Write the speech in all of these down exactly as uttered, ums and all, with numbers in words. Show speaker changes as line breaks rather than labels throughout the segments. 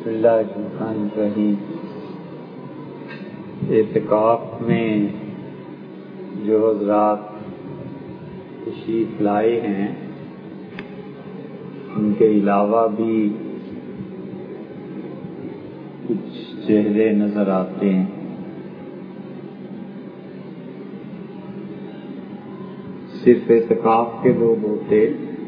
بسم اللہ الرحمن الرحیم۔ اعتکاف میں جو حضرات تشریف لائے ہیں ان کے علاوہ بھی کچھ چہرے نظر آتے ہیں۔ صرف اعتکاف کے لوگ ہوتے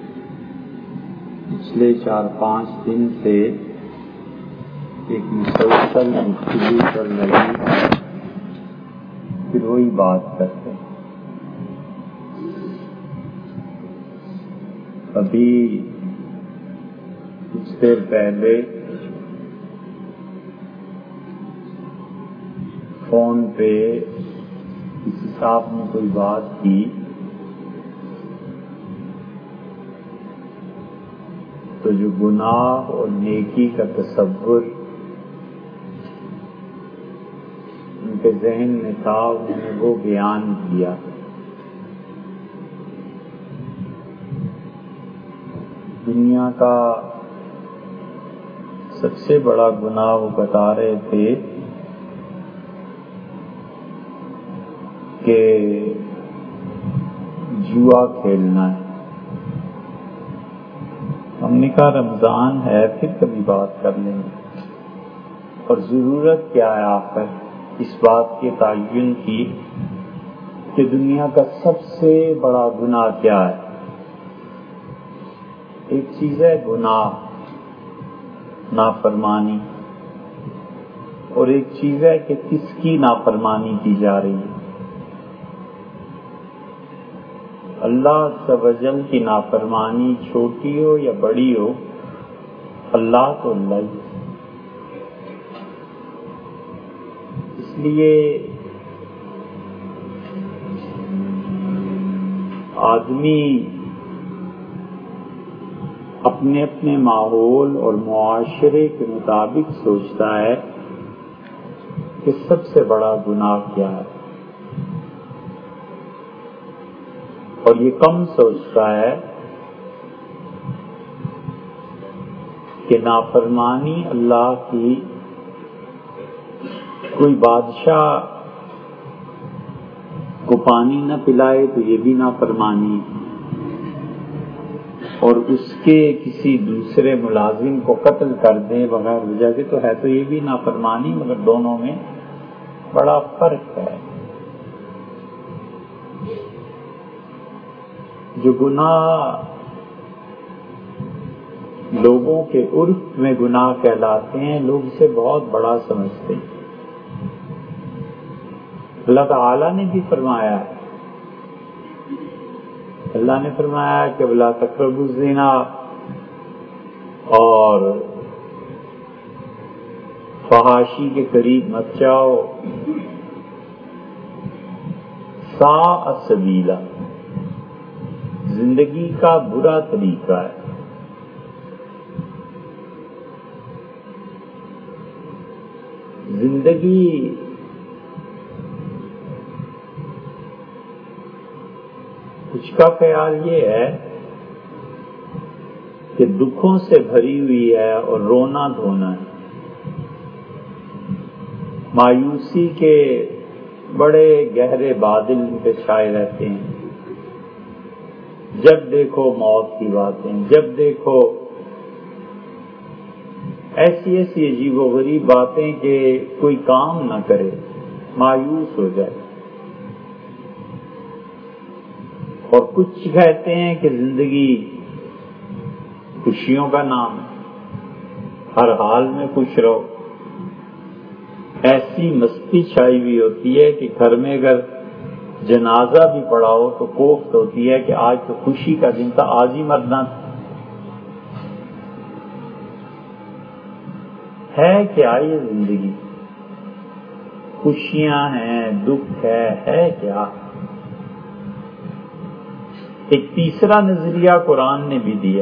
پچھلے چار پانچ دن سے ایک مسلسل گفتگو چل رہی ہے، پھر وہی بات کرتے ہیں۔ ابھی کچھ دیر پہلے فون پہ کسی صاحب نے کوئی بات کی تو جو گناہ اور نیکی کا تصور ان کے ذہن میں تھا انہوں نے وہ بیان کیا۔ دنیا کا سب سے بڑا گناہ وہ بتا رہے تھے کہ جوا کھیلنا ہے۔ ہم نے کہا رمضان ہے پھر کبھی بات کر لیں گے، اور ضرورت کیا ہے آخر اس بات کے تعین کی کہ دنیا کا سب سے بڑا گناہ کیا ہے۔ ایک چیز ہے گناہ، نافرمانی، اور ایک چیز ہے کہ کس کی نافرمانی کی جا رہی ہے۔ اللہ عز و جل کی نافرمانی چھوٹی ہو یا بڑی ہو، اللہ تو اللہ ہی۔ اس لیے آدمی اپنے اپنے ماحول اور معاشرے کے مطابق سوچتا ہے کہ سب سے بڑا گناہ کیا ہے، اور یہ کم سوچتا ہے کہ نافرمانی اللہ کی، کوئی بادشاہ کو پانی نہ پلائے تو یہ بھی نافرمانی، اور اس کے کسی دوسرے ملازم کو قتل کر دیں بغیر وجہ کے تو ہے تو یہ بھی نافرمانی، مگر دونوں میں بڑا فرق ہے۔ جو گناہ لوگوں کے عرف میں گناہ کہلاتے ہیں لوگ اسے بہت بڑا سمجھتے ہیں۔ اللہ تعالیٰ نے بھی فرمایا، اللہ نے فرمایا کہ وَلَا تَقْرَبُوا الزِّنَا، اور فحاشی کے قریب مت جاؤ، سَاءَ سَبِیلًا، زندگی کا برا طریقہ ہے۔ زندگی کچھ کا خیال یہ ہے کہ دکھوں سے بھری ہوئی ہے اور رونا دھونا ہے، مایوسی کے بڑے گہرے بادل پہ چھائے رہتے ہیں، جب دیکھو موت کی باتیں، جب دیکھو ایسی ایسی عجیب و غریب باتیں کہ کوئی کام نہ کرے، مایوس ہو جائے۔ اور کچھ کہتے ہیں کہ زندگی خوشیوں کا نام ہے، ہر حال میں خوش رہو۔ ایسی مستی چھائی ہوئی ہوتی ہے کہ گھر میں اگر جنازہ بھی پڑا ہو تو کوفت ہوتی ہے کہ آج تو خوشی کا دن تھا، آج ہی مرنا تھا۔ ہے کیا یہ زندگی؟ خوشیاں ہیں، دکھ ہے، ہے کیا؟ ایک تیسرا نظریہ قرآن نے بھی دیا،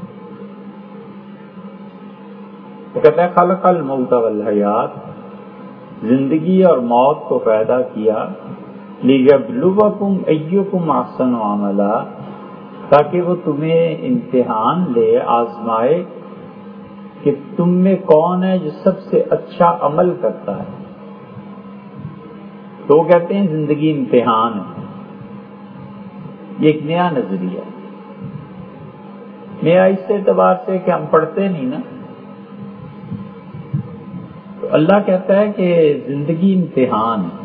وہ کہتا ہے خلق الموت والحیات، زندگی اور موت کو پیدا کیا لِيَبْلُوَكُمْ أَيُّكُمْ أَحْسَنُ عَمَلًا، تاکہ وہ تمہیں امتحان لے، آزمائے کہ تم میں کون ہے جو سب سے اچھا عمل کرتا ہے، تو وہ کہتے ہیں زندگی امتحان ہے۔ یہ ایک نیا نظریہ ہے، نیا اس اعتبار سے کہ ہم پڑھتے نہیں نا، تو اللہ کہتا ہے کہ زندگی امتحان ہے،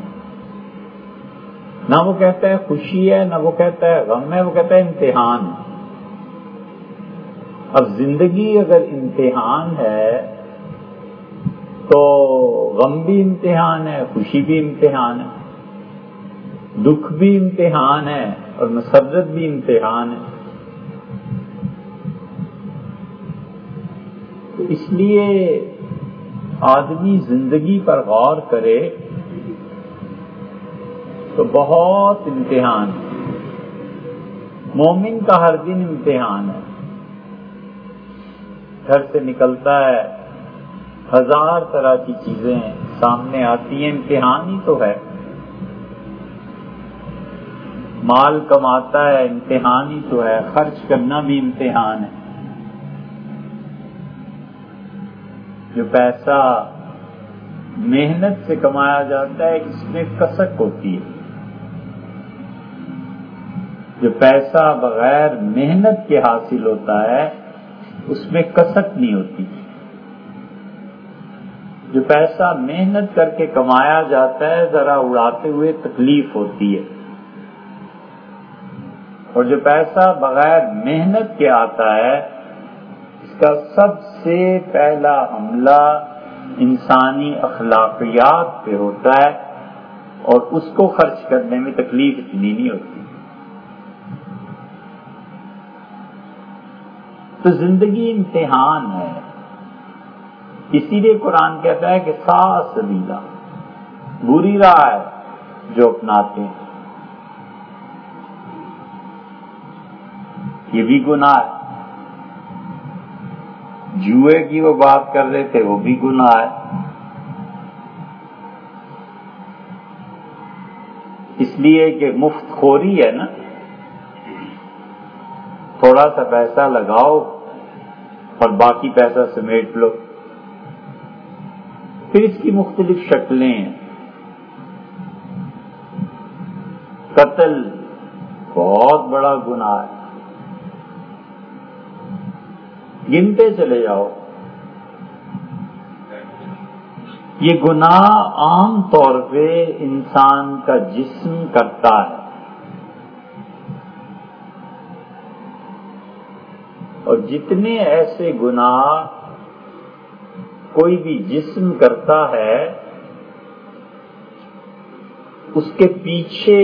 نہ وہ کہتا ہے خوشی ہے، نہ وہ کہتا ہے غم ہے، وہ کہتا ہے امتحان ہے۔ اب زندگی اگر امتحان ہے تو غم بھی امتحان ہے، خوشی بھی امتحان ہے، دکھ بھی امتحان ہے اور مسرت بھی امتحان ہے۔ تو اس لیے آدمی زندگی پر غور کرے تو بہت امتحان ہے۔ مومن کا ہر دن امتحان ہے، گھر سے نکلتا ہے ہزار طرح کی چیزیں سامنے آتی ہیں، امتحان ہی تو ہے۔ مال کماتا ہے، امتحان ہی تو ہے، خرچ کرنا بھی امتحان ہے۔ جو پیسہ محنت سے کمایا جاتا ہے اس میں کسک ہوتی ہے، جو پیسہ بغیر محنت کے حاصل ہوتا ہے اس میں کسک نہیں ہوتی۔ جو پیسہ محنت کر کے کمایا جاتا ہے ذرا اڑاتے ہوئے تکلیف ہوتی ہے، اور جو پیسہ بغیر محنت کے آتا ہے اس کا سب سے پہلا حملہ انسانی اخلاقیات پہ ہوتا ہے، اور اس کو خرچ کرنے میں تکلیف اتنی نہیں ہوتی۔ تو زندگی امتحان ہے، اسی لیے قرآن کہتا ہے کہ سا سبیلا، بری راہ ہے جو اپناتے ہیں، یہ بھی گناہ ہے۔ جوئے کی وہ بات کر رہے تھے، وہ بھی گناہ ہے، اس لیے کہ مفت خوری ہے نا، تھوڑا سا پیسہ لگاؤ اور باقی پیسہ سمیٹ لو۔ پھر اس کی مختلف شکلیں ہیں، قتل بہت بڑا گناہ ہے، گنتے چلے جاؤ۔ یہ گناہ عام طور پہ انسان کا جسم کرتا ہے، اور جتنے ایسے گناہ کوئی بھی جسم کرتا ہے اس کے پیچھے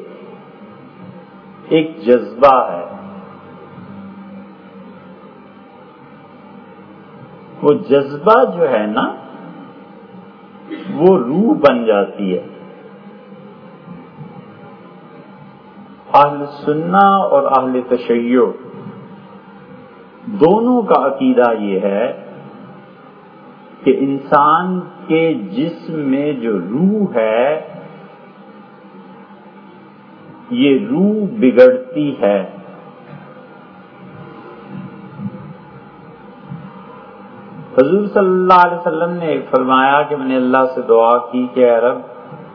ایک جذبہ ہے، وہ جذبہ جو ہے نا وہ روح بن جاتی ہے۔ اہل سنہ اور اہل تشیع دونوں کا عقیدہ یہ ہے کہ انسان کے جسم میں جو روح ہے یہ روح بگڑتی ہے۔ حضور صلی اللہ علیہ وسلم نے فرمایا کہ میں نے اللہ سے دعا کی کہ اے رب،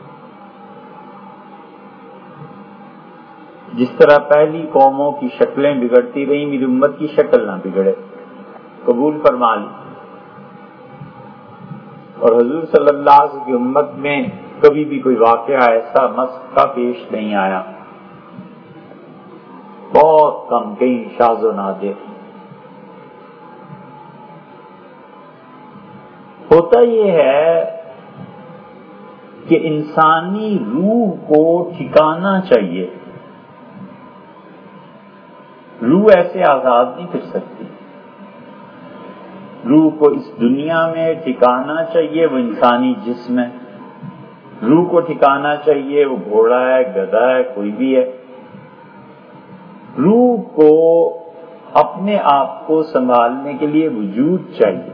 جس طرح پہلی قوموں کی شکلیں بگڑتی رہیں میری امت کی شکل نہ بگڑے، قبول فرما لی۔ اور حضور صلی اللہ علیہ وسلم کی امت میں کبھی بھی کوئی واقعہ ایسا مسخ کا پیش نہیں آیا، بہت کم، کہیں شاذ و نادر۔ ہوتا یہ ہے کہ انسانی روح کو ٹھکانا چاہیے، روح ایسے آزاد نہیں پھر سکتی، روح کو اس دنیا میں ٹھکانا چاہیے، وہ انسانی جسم ہے، روح کو ٹھکانا چاہیے، وہ گھوڑا ہے، گدھا ہے، کوئی بھی ہے۔ روح کو اپنے آپ کو سنبھالنے کے لیے وجود چاہیے۔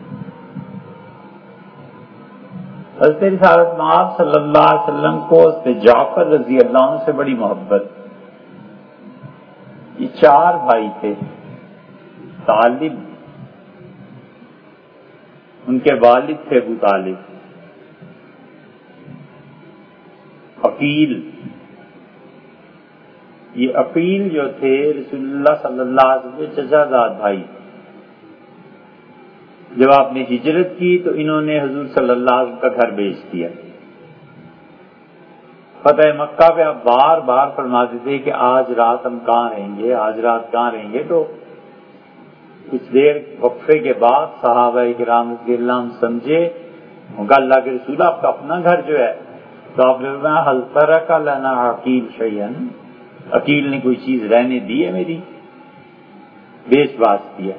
حضرت رسالت مآب صلی اللہ علیہ وسلم کو حضرت جعفر رضی اللہ عنہ سے بڑی محبت، یہ چار بھائی تھے، طالب، ان کے والد تھے ابو طالب، عقیل۔ یہ عقیل جو تھے رسول اللہ صلی اللہ علیہ وسلم کے چچا زاد بھائی۔ جب آپ نے ہجرت کی تو انہوں نے حضور صلی اللہ علیہ وسلم کا گھر بیچ دیا۔ فتح مکہ پہ آپ بار بار فرماتے تھے کہ آج رات ہم کہاں رہیں گے، آج رات کہاں رہیں گے، تو کچھ دیر وقفے کے بعد صحابہ کرام رضی اللہ عنہم سمجھے، ان کا اللہ کے رسول آپ کا اپنا گھر جو ہے، تو آپ نے فرمایا حل ترک لنا عقیل شیئا، عقیل نے کوئی چیز رہنے دی ہے میری؟ بیچ باچ دیا۔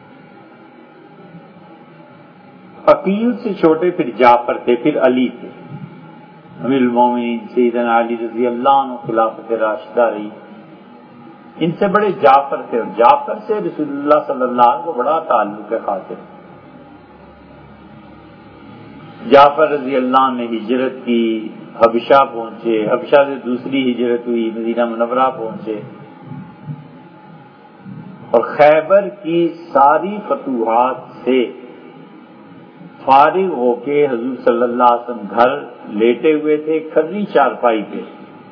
عقیل سے چھوٹے پھر جعفر تھے، پھر علی تھے، امیر المومنین سیدنا علی رضی اللہ عنہ خلافت راشدہ رہی، ان سے بڑے جعفر تھے، اور جعفر سے رسول اللہ صلی اللہ علیہ وسلم کو بڑا تعلق ہے خاطر۔ جعفر رضی اللہ عنہ نے ہجرت کی، حبشہ پہنچے، حبشہ سے دوسری ہجرت ہوئی، مدینہ منورہ پہنچے، اور خیبر کی ساری فتوحات سے فارغ ہو کے حضور صلی اللہ علیہ وسلم گھر لیٹے ہوئے تھے کھرری چارپائی پہ،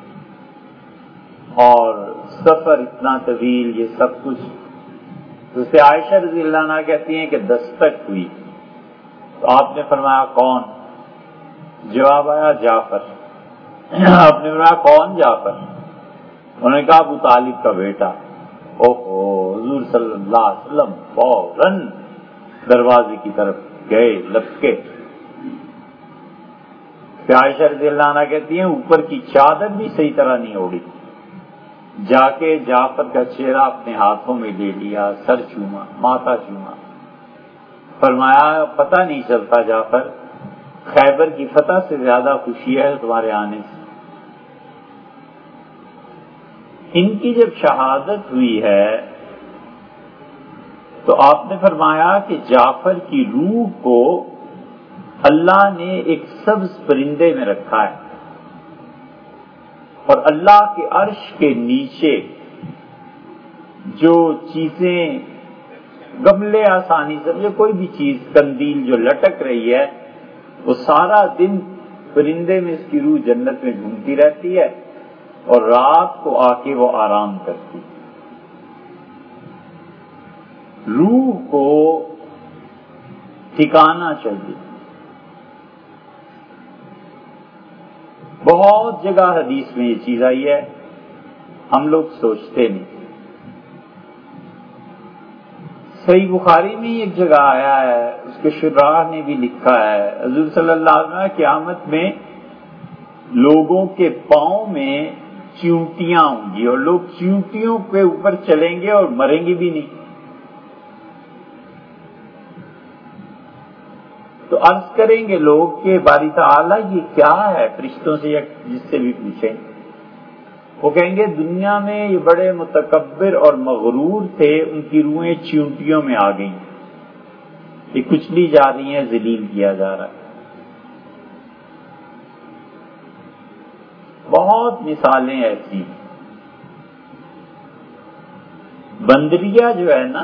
اور سفر اتنا طویل، یہ سب کچھ تو سے عائشہ رضی اللہ عنہ کہتی ہیں کہ دستک ہوئی، تو آپ نے فرمایا کون؟ جواب آیا جعفر۔ آپ نے فرمایا کون جعفر؟ انہوں نے کہا ابو طالب کا بیٹا۔ اوہو، حضور صلی اللہ علیہ وسلم فوراً دروازے کی طرف گئے لپکے۔ عائشہ رضی اللہ عنہ کہتی ہیں اوپر کی چادر بھی صحیح طرح نہیں اوڑی، جا کے جعفر کا چہرہ اپنے ہاتھوں میں لے لیا، سر چوما، ماتھا چوما، فرمایا پتہ نہیں چلتا جعفر، خیبر کی فتح سے زیادہ خوشی ہے تمہارے آنے سے۔ ان کی جب شہادت ہوئی ہے تو آپ نے فرمایا کہ جعفر کی روح کو اللہ نے ایک سبز پرندے میں رکھا ہے، اور اللہ کے عرش کے نیچے جو چیزیں، گملے آسانی سمجھے، کوئی بھی چیز، قندیل جو لٹک رہی ہے، وہ سارا دن پرندے میں اس کی روح جنت میں گھومتی رہتی ہے، اور رات کو آ کے وہ آرام کرتی۔ روح کو ٹھکانا چاہیے۔ بہت جگہ حدیث میں یہ چیز آئی ہے، ہم لوگ سوچتے نہیں۔ صحیح بخاری میں ایک جگہ آیا ہے، اس کے شراح نے بھی لکھا ہے، حضور صلی اللہ علیہ وسلم قیامت میں لوگوں کے پاؤں میں چیونٹیاں ہوں گی، اور لوگ چیونٹیوں کے اوپر چلیں گے اور مریں گے بھی نہیں۔ تو عرض کریں گے لوگ کہ باری تعالیٰ یہ کیا ہے، فرشتوں سے یا جس سے بھی پوچھیں، وہ کہیں گے دنیا میں یہ بڑے متکبر اور مغرور تھے، ان کی روحیں چیونٹیوں میں آ گئیں، یہ کچلی جا رہی ہیں، ذلیل کیا جا رہا ہے۔ بہت مثالیں ایسی۔ بندریا جو ہے نا،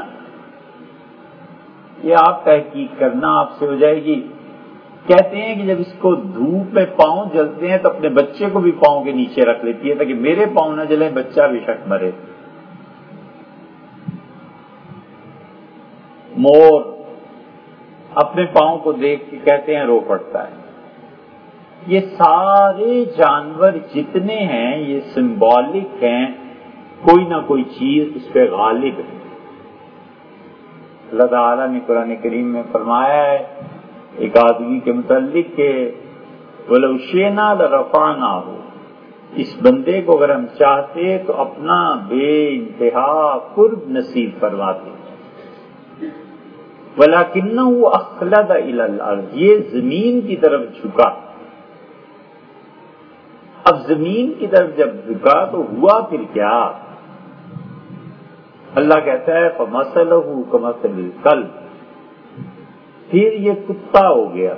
یہ آپ تحقیق کرنا، آپ سے ہو جائے گی۔ کہتے ہیں کہ جب اس کو دھوپ میں پاؤں جلتے ہیں تو اپنے بچے کو بھی پاؤں کے نیچے رکھ لیتی ہے تاکہ میرے پاؤں نہ جلیں، بچہ بھی شک مرے۔ مور اپنے پاؤں کو دیکھ کے کہتے ہیں رو پڑتا ہے۔ یہ سارے جانور جتنے ہیں یہ سمبولک ہیں، کوئی نہ کوئی چیز اس پہ غالب ہے۔ اللہ تعالیٰ نے قرآن کریم میں فرمایا ہے ایک آدمی کے متعلق کہ وَلَوْ شِئْنَا لَرَفَعْنَاهُ، اس بندے کو اگر ہم چاہتے تو اپنا بے انتہا قرب نصیب فرماتے، وَلَكِنَّهُ أَخْلَدَ إِلَى الْأَرْضِ، یہ زمین کی طرف جھکا۔ اب زمین کی طرف جب جھکا تو ہوا پھر کیا؟ اللہ کہتا ہے فَمَثَلُهُ كَمَثَلِ الْكَلْبِ، پھر یہ کتا ہو گیا۔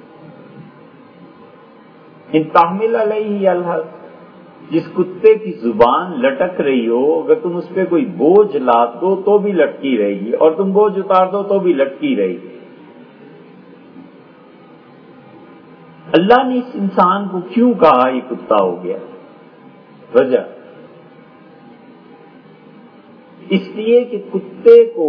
ان تحمل علیہ یلہث، جس کتے کی زبان لٹک رہی ہو، اگر تم اس پہ کوئی بوجھ لا دو تو بھی لٹکی رہے گی، اور تم بوجھ اتار دو تو بھی لٹکی رہے گی۔ اللہ نے اس انسان کو کیوں کہا یہ کتا ہو گیا؟ وجہ اس لیے کہ کتے کو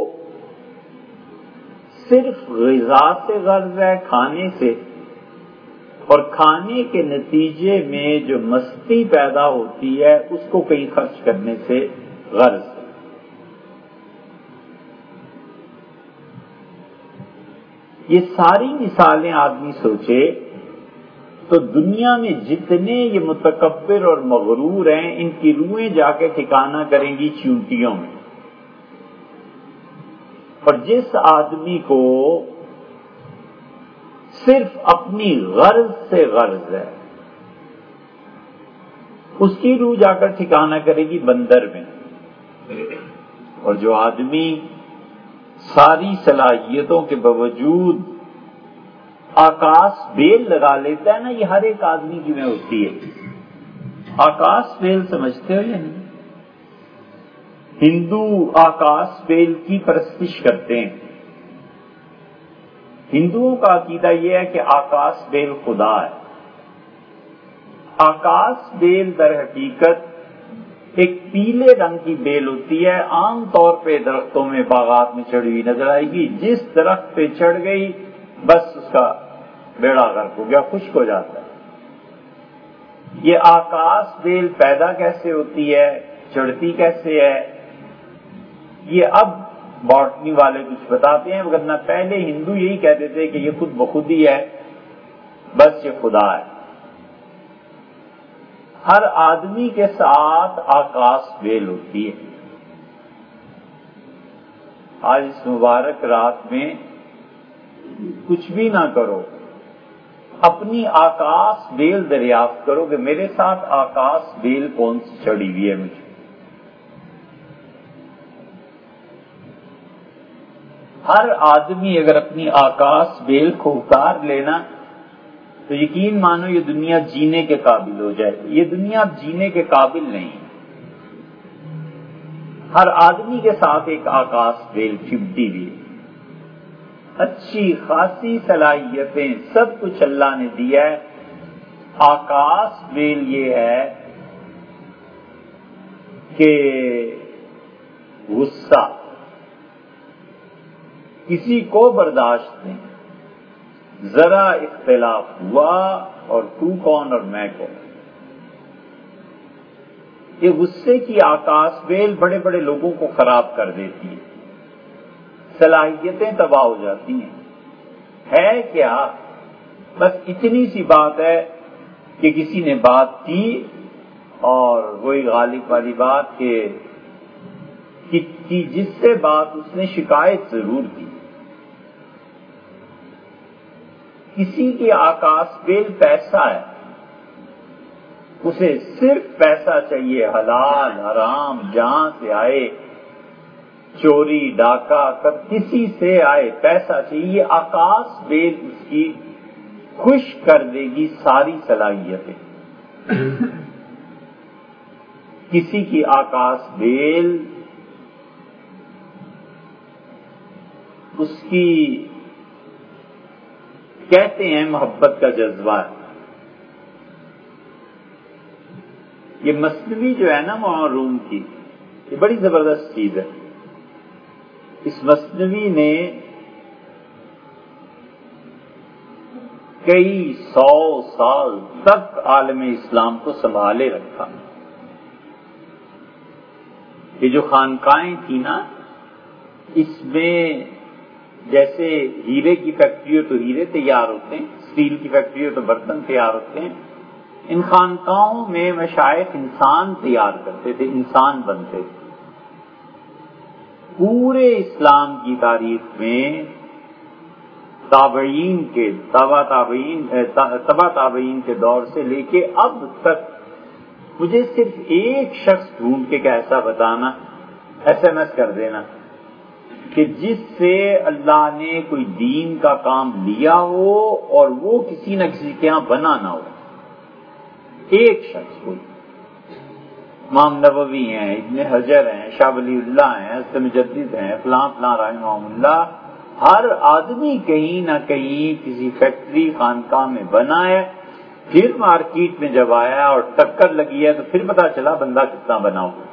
صرف غذا سے غرض ہے، کھانے سے، اور کھانے کے نتیجے میں جو مستی پیدا ہوتی ہے اس کو کہیں خرچ کرنے سے غرض ہے۔ یہ ساری مثالیں آدمی سوچے تو دنیا میں جتنے یہ متکبر اور مغرور ہیں ان کی روحیں جا کے ٹھکانہ کریں گی چیونٹیوں میں، اور جس آدمی کو صرف اپنی غرض سے غرض ہے اس کی روح جا کر ٹھکانہ کرے گی بندر میں، اور جو آدمی ساری صلاحیتوں کے باوجود آکاش بیل لگا لیتا ہے نا، یہ ہر ایک آدمی کی میں ہوتی ہے۔ آکاش بیل سمجھتے ہو یا نہیں؟ ہندو آکاش بیل کی پرستش کرتے ہیں۔ ہندوؤں کا عقیدہ یہ ہے کہ آکاش بیل خدا ہے۔ آکاش بیل در حقیقت ایک پیلے رنگ کی بیل ہوتی ہے، عام طور پہ درختوں میں باغات میں چڑھی ہوئی نظر آئے گی، جس درخت پہ چڑھ گئی بس اس کا بیڑا غرق ہو گیا، خشک ہو جاتا ہے۔ یہ آکاش بیل پیدا کیسے ہوتی ہے، چڑھتی کیسے ہے، یہ اب باٹنی والے کچھ بتاتے ہیں، ورنہ پہلے ہندو یہی کہتے تھے کہ یہ خود بخود ہی ہے، بس یہ خدا ہے۔ ہر آدمی کے ساتھ آکاش بیل ہوتی ہے۔ آج اس مبارک رات میں کچھ بھی نہ کرو، اپنی آکاش بیل دریافت کرو کہ میرے ساتھ آکاش بیل کون سی چڑھی ہوئی ہے مجھے۔ ہر آدمی اگر اپنی آکاش بیل کو اتار لینا تو یقین مانو یہ دنیا جینے کے قابل ہو جائے۔ یہ دنیا اب جینے کے قابل نہیں۔ ہر آدمی کے ساتھ ایک آکاش بیل چمٹی ہوئی، اچھی خاصی صلاحیتیں، سب کچھ اللہ نے دیا ہے۔ آکاش بیل یہ ہے کہ غصہ کسی کو برداشت نہیں، ذرا اختلاف ہوا اور تو کون اور میں کون۔ یہ غصے کی آکاش بیل بڑے بڑے لوگوں کو خراب کر دیتی ہے، صلاحیتیں تباہ ہو جاتی ہیں۔ ہے کیا؟ بس اتنی سی بات ہے کہ کسی نے بات کی اور وہی غالب والی بات کہ جس سے بات اس نے شکایت ضرور کی۔ کسی کی آکاش بیل پیسہ ہے، اسے صرف پیسہ چاہیے، حلال حرام جہاں سے آئے، چوری ڈاکہ کر کسی سے آئے، پیسہ چاہیے۔ آکاش بیل اس کی خوش کر دے گی ساری صلاحیتیں۔ کسی کی آکاش بیل اس کی کہتے ہیں محبت کا جذبہ ہے۔ یہ مثنوی جو ہے نا وہاں روم کی، یہ بڑی زبردست چیز ہے۔ اس مثنوی نے کئی سو سال تک عالم اسلام کو سنبھالے رکھا۔ یہ جو خانقاہیں تھی نا، اس میں جیسے ہیرے کی فیکٹری ہو تو ہیرے تیار ہوتے ہیں، اسٹیل کی فیکٹری ہو تو برتن تیار ہوتے ہیں۔ ان خانقاہوں میں مشائخ انسان تیار کرتے تھے، انسان بنتے تھے۔ پورے اسلام کی تاریخ میں تابعین کے تبا تابعین تبا تابعین کے دور سے لے کے اب تک مجھے صرف ایک شخص ڈھونڈ کے ایسا بتانا، ایس ایم ایس کر دینا کہ جس سے اللہ نے کوئی دین کا کام لیا ہو اور وہ کسی نہ کسی کے ہاں بنا نہ ہو۔ ایک شخص کوئی، امام نووی ہیں، ابن حجر ہیں، شاہ ولی اللہ ہیں، حضرت مجدد ہیں، فلاں فلاں رحمہ اللہ، ہر آدمی کہیں نہ کہیں کسی فیکٹری خانقاہ میں بنا ہے، پھر مارکیٹ میں جب آیا اور ٹکر لگی ہے تو پھر پتا چلا بندہ کتنا بنا ہوا۔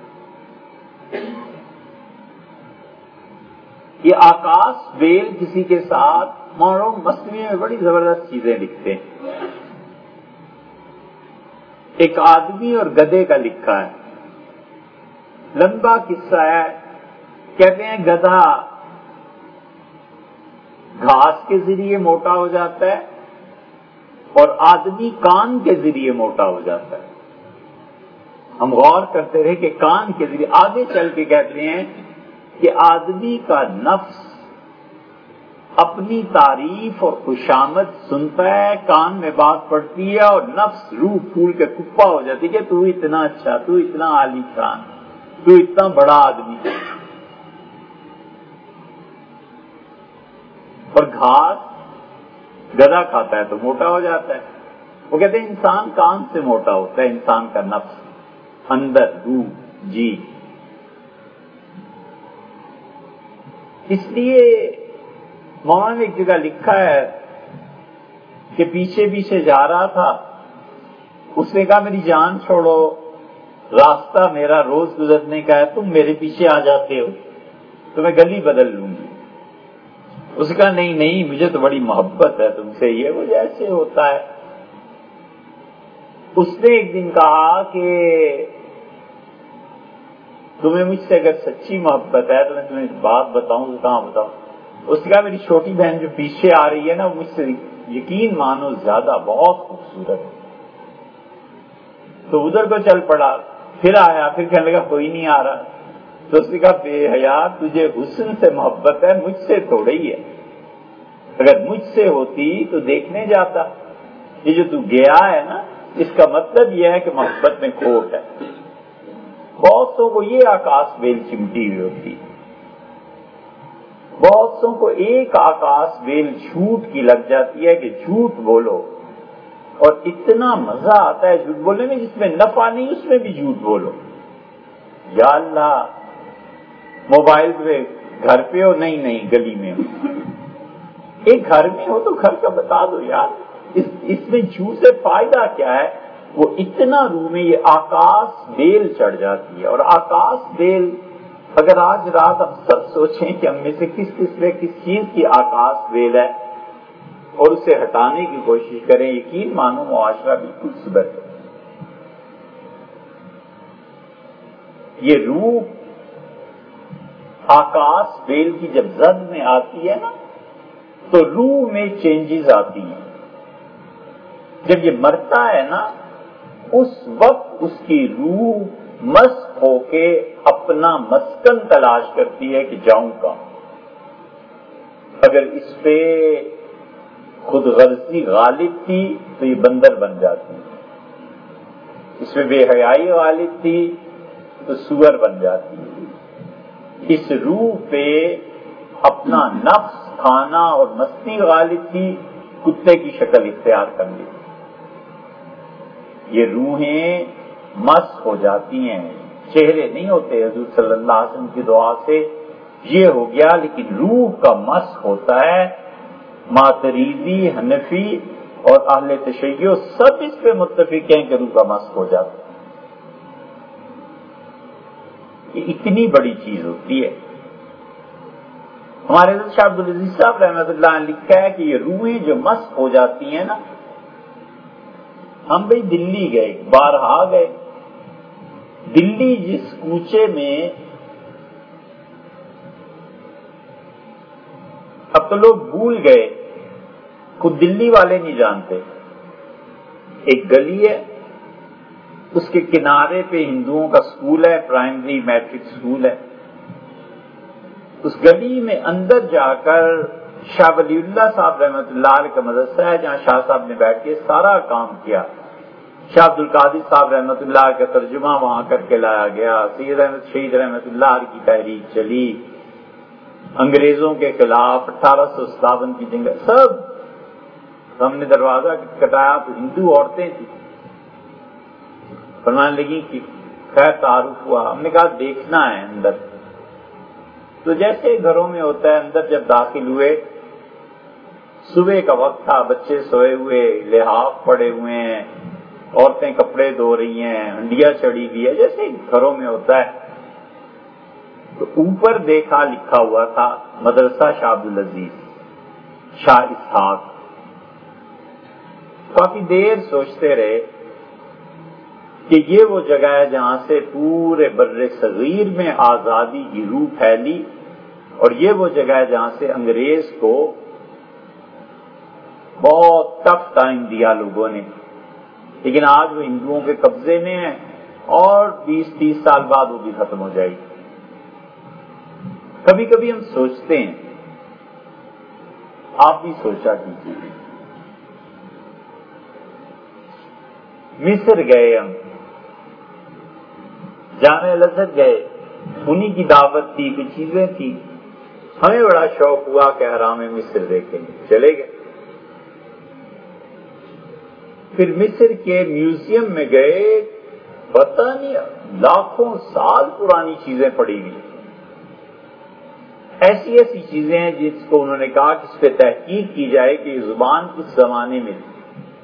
یہ آکاش بیل کسی کے ساتھ مارو مصنوعی میں بڑی زبردست چیزیں لکھتے ہیں۔ ایک آدمی اور گدھے کا لکھا ہے، لمبا قصہ ہے۔ کہتے ہیں گدھا گھاس کے ذریعے موٹا ہو جاتا ہے اور آدمی کان کے ذریعے موٹا ہو جاتا ہے۔ ہم غور کرتے رہے کہ کان کے ذریعے، آگے چل کے کہتے ہیں کہ آدمی کا نفس اپنی تعریف اور خوشامد سنتا ہے، کان میں بات پڑتی ہے اور نفس روح پھول کے کپا ہو جاتی ہے کہ تو اتنا اچھا، تو اتنا عالی شان، تو اتنا بڑا آدمی۔ اور گھاس گدھا کھاتا ہے تو موٹا ہو جاتا ہے۔ وہ کہتے ہیں انسان کان سے موٹا ہوتا ہے، انسان کا نفس، اندر روح، جی۔ اس لیے مولانا نے ایک جگہ لکھا ہے کہ پیچھے پیچھے جا رہا تھا، اس نے کہا میری جان چھوڑو، راستہ میرا روز گزرنے کا ہے، تم میرے پیچھے آ جاتے ہو تو میں گلی بدل لوں گی۔ اس نے کہا نہیں نہیں، مجھے تو بڑی محبت ہے تم سے، یہ وہ جیسے ہوتا ہے۔ اس نے ایک دن کہا کہ تمہیں مجھ سے اگر سچی محبت ہے تو میں تمہیں بات بتاؤں تو کہاں بتاؤں؟ اس نے کہا میری چھوٹی بہن جو پیچھے آ رہی ہے نا، وہ مجھ سے یقین مانو زیادہ بہت خوبصورت ہے۔ تو ادھر کو چل پڑا، پھر آیا، پھر کہنے لگا کوئی نہیں آ رہا۔ تو اس نے کہا بے حیا، تجھے حسن سے محبت ہے، مجھ سے تھوڑی ہی ہے، اگر مجھ سے ہوتی تو دیکھنے جاتا۔ یہ جو تو گیا ہے نا، اس کا مطلب یہ ہے کہ محبت میں کھوٹ ہے۔ بہتوں کو یہ آکاش بیل چمٹی ہوئی ہوتی، بہتوں کو ایک آکاش بیل جھوٹ کی لگ جاتی ہے کہ جھوٹ بولو، اور اتنا مزہ آتا ہے جھوٹ بولنے میں، جس میں نفع نہیں اس میں بھی جھوٹ بولو۔ یا اللہ، موبائل پہ گھر پہ ہو، نہیں نہیں گلی میں ہو، ایک گھر میں ہو تو گھر کا بتا دو یار، اس, اس میں جھوٹ سے فائدہ کیا ہے؟ وہ اتنا روح میں یہ آکاش بیل چڑھ جاتی ہے۔ اور آکاش بیل، اگر آج رات ہم سب سوچیں کہ ہم میں سے کس کس میں کس چیز کی آکاش بیل ہے اور اسے ہٹانے کی کوشش کریں، یقین مانو معاشرہ بالکل سدھر ہے۔ یہ روح آکاش بیل کی جب زد میں آتی ہے نا تو روح میں چینجز آتی ہیں۔ جب یہ مرتا ہے نا، اس وقت اس کی روح مسخ ہو کے اپنا مسکن تلاش کرتی ہے کہ جاؤں کہاں۔ اگر اس پہ خود غرضی غالب تھی تو یہ بندر بن جاتی، اس میں بے حیائی غالب تھی تو سور بن جاتی۔ اس روح پہ اپنا نفس کھانا اور مستی غالب تھی، کتے کی شکل اختیار کر لی۔ یہ روحیں مسخ ہو جاتی ہیں، چہرے نہیں ہوتے۔ حضور صلی اللہ علیہ وسلم کی دعا سے یہ ہو گیا، لیکن روح کا مسخ ہوتا ہے۔ ماتریدی، حنفی اور اہل تشیع سب اس پہ متفق ہیں کہ روح کا مسخ ہو جاتا ہے۔ یہ اتنی بڑی چیز ہوتی ہے۔ ہمارے حضرت شاہ عبدالعزیز صاحب رحمۃ اللہ نے لکھا ہے کہ یہ روحیں جو مسخ ہو جاتی ہیں نا، ہم بھائی دلی گئے، بارہا گئے، دلی جس کوچے میں اب تو لوگ بھول گئے، خود دلی والے نہیں جانتے، ایک گلی ہے، اس کے کنارے پہ ہندوؤں کا سکول ہے، پرائمری میٹرک سکول ہے۔ اس گلی میں اندر جا کر شاہ ولی اللہ صاحب رحمۃ اللہ علیہ کا مدرسہ ہے، جہاں شاہ صاحب نے بیٹھ کے سارا کام کیا۔ شاہ عبد القادر صاحب رحمۃ اللہ کا ترجمہ وہاں کر کے لایا گیا، سید احمد شہید رحمۃ اللہ علیہ کی تحریک چلی، انگریزوں کے خلاف اٹھارہ سو ستاون کی جنگ، سب ہم نے دروازہ کٹایا تو ہندو عورتیں تھیں، فرمانے لگی کہ خیر تعارف ہوا، ہم نے کہا دیکھنا ہے اندر، تو جیسے گھروں میں ہوتا ہے، اندر جب داخل ہوئے، صبح کا وقت تھا، بچے سوئے ہوئے، لحاف پڑے ہوئے ہیں، عورتیں کپڑے دھو رہی ہیں، ہنڈیا چڑھی ہوئی ہے، جیسے گھروں میں ہوتا ہے. تو اوپر دیکھا لکھا ہوا تھا مدرسہ شاہ عبدالعزیز شاہ اسحاق. کافی دیر سوچتے رہے کہ یہ وہ جگہ ہے جہاں سے پورے بر صغیر میں آزادی کی روح پھیلی، اور یہ وہ جگہ ہے جہاں سے انگریز کو بہت ٹف ٹائم دیا لوگوں نے. لیکن آج وہ ہندوؤں کے قبضے میں ہے اور بیس تیس سال بعد وہ بھی ختم ہو جائے گی. کبھی کبھی ہم سوچتے ہیں، آپ بھی سوچا کیجیے، مصر گئے، ہم جامع الازہر گئے، انہی کی دعوت تھی، کچھ چیزیں تھی، ہمیں بڑا شوق ہوا کہ حرام مصر دیکھیں گے، چلے گئے. پھر مصر کے میوزیم میں گئے، پتہ نہیں لاکھوں سال پرانی چیزیں پڑی ہوئی، ایسی ایسی چیزیں ہیں جس کو انہوں نے کہا کہ اس پہ تحقیق کی جائے کہ یہ زبان کس زمانے میں تھی.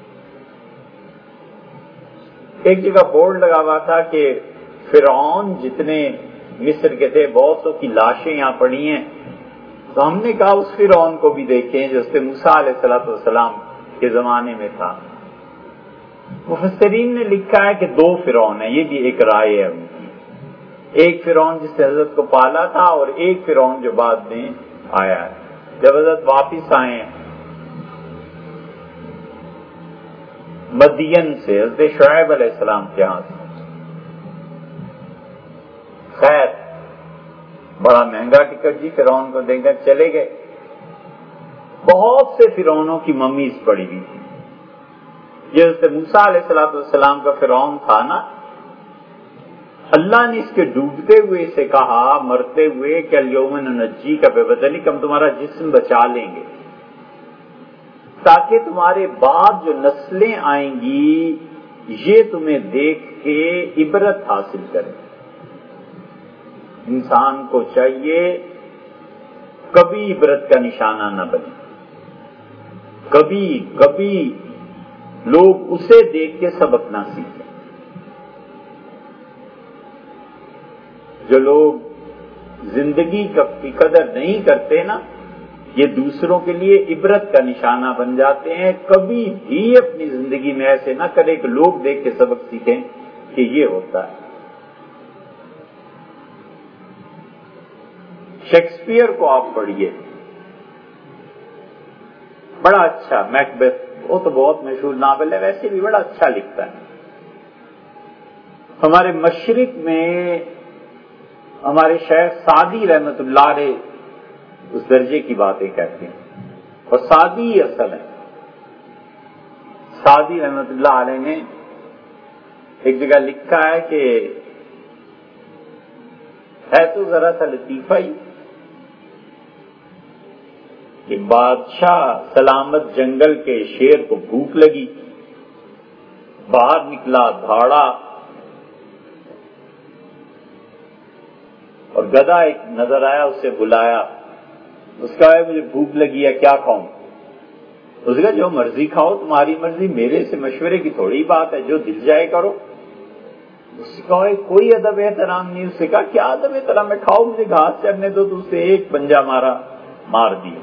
ایک جگہ بورڈ لگا ہوا تھا کہ فرعون جتنے مصر کے تھے بہت سو کی لاشیں یہاں پڑی ہیں. تو ہم نے کہا اس فرعون کو بھی دیکھیں جو اس موسیٰ علیہ الصلوۃ والسلام کے زمانے میں تھا. مفسرین نے لکھا ہے کہ دو فرعون ہیں، یہ بھی ایک رائے ہے ان کی. ایک فرعون جس نے حضرت کو پالا تھا اور ایک فرعون جو بعد میں آیا ہے. جب حضرت واپس آئے ہیں مدین سے، حضرت شعیب علیہ السلام کے ہاں سے، خیر بڑا مہنگا ٹکٹ جی، فرعون کو دے کر چلے گئے. بہت سے فرعونوں کی ممیز پڑی ہوئی تھی. یہ حضرت موسیٰ علیہ الصلوۃ والسلام کا فرعون تھا نا، اللہ نے اس کے ڈوبتے ہوئے سے کہا، مرتے ہوئے، کہ الیوم ننجیک ببدنک، ہم تمہارا جسم بچا لیں گے تاکہ تمہارے بعد جو نسلیں آئیں گی یہ تمہیں دیکھ کے عبرت حاصل کریں. انسان کو چاہیے کبھی عبرت کا نشانہ نہ بنے، کبھی کبھی لوگ اسے دیکھ کے سبق نہ سیکھیں. جو لوگ زندگی کی قدر نہیں کرتے نا، یہ دوسروں کے لیے عبرت کا نشانہ بن جاتے ہیں. کبھی بھی اپنی زندگی میں ایسے نہ کرے کہ لوگ دیکھ کے سبق سیکھیں کہ یہ ہوتا ہے. شیکسپیئر کو آپ پڑھیے، بڑا اچھا میکبیتھ، وہ تو بہت مشہور ناول ہے، ویسے بھی بڑا اچھا لکھتا ہے. ہمارے مشرق میں ہمارے شیخ سعدی رحمت اللہ علیہ اس درجے کی باتیں کہتے ہیں، اور سعدی اصل ہے. سعدی رحمت اللہ علیہ نے ایک جگہ لکھا ہے کہ ہے تو ذرا سا لطیفہ ہی کہ بادشاہ سلامت جنگل کے شیر کو بھوک لگی، باہر نکلا، دھاڑا، اور گدھا ایک نظر آیا، اسے بلایا. اس کا ہے مجھے بھوک لگی ہے، کیا کھاؤں؟ اس کا جو مرضی کھاؤ، تمہاری مرضی، میرے سے مشورے کی تھوڑی بات ہے، جو دل جائے کرو. اس کا کوئی ادب احترام نہیں. اس سے کہا کیا ادب احترام ہے، کھاؤ، مجھے گھاس چرنے دو. تو اس سے ایک پنجہ مارا، مار دیا.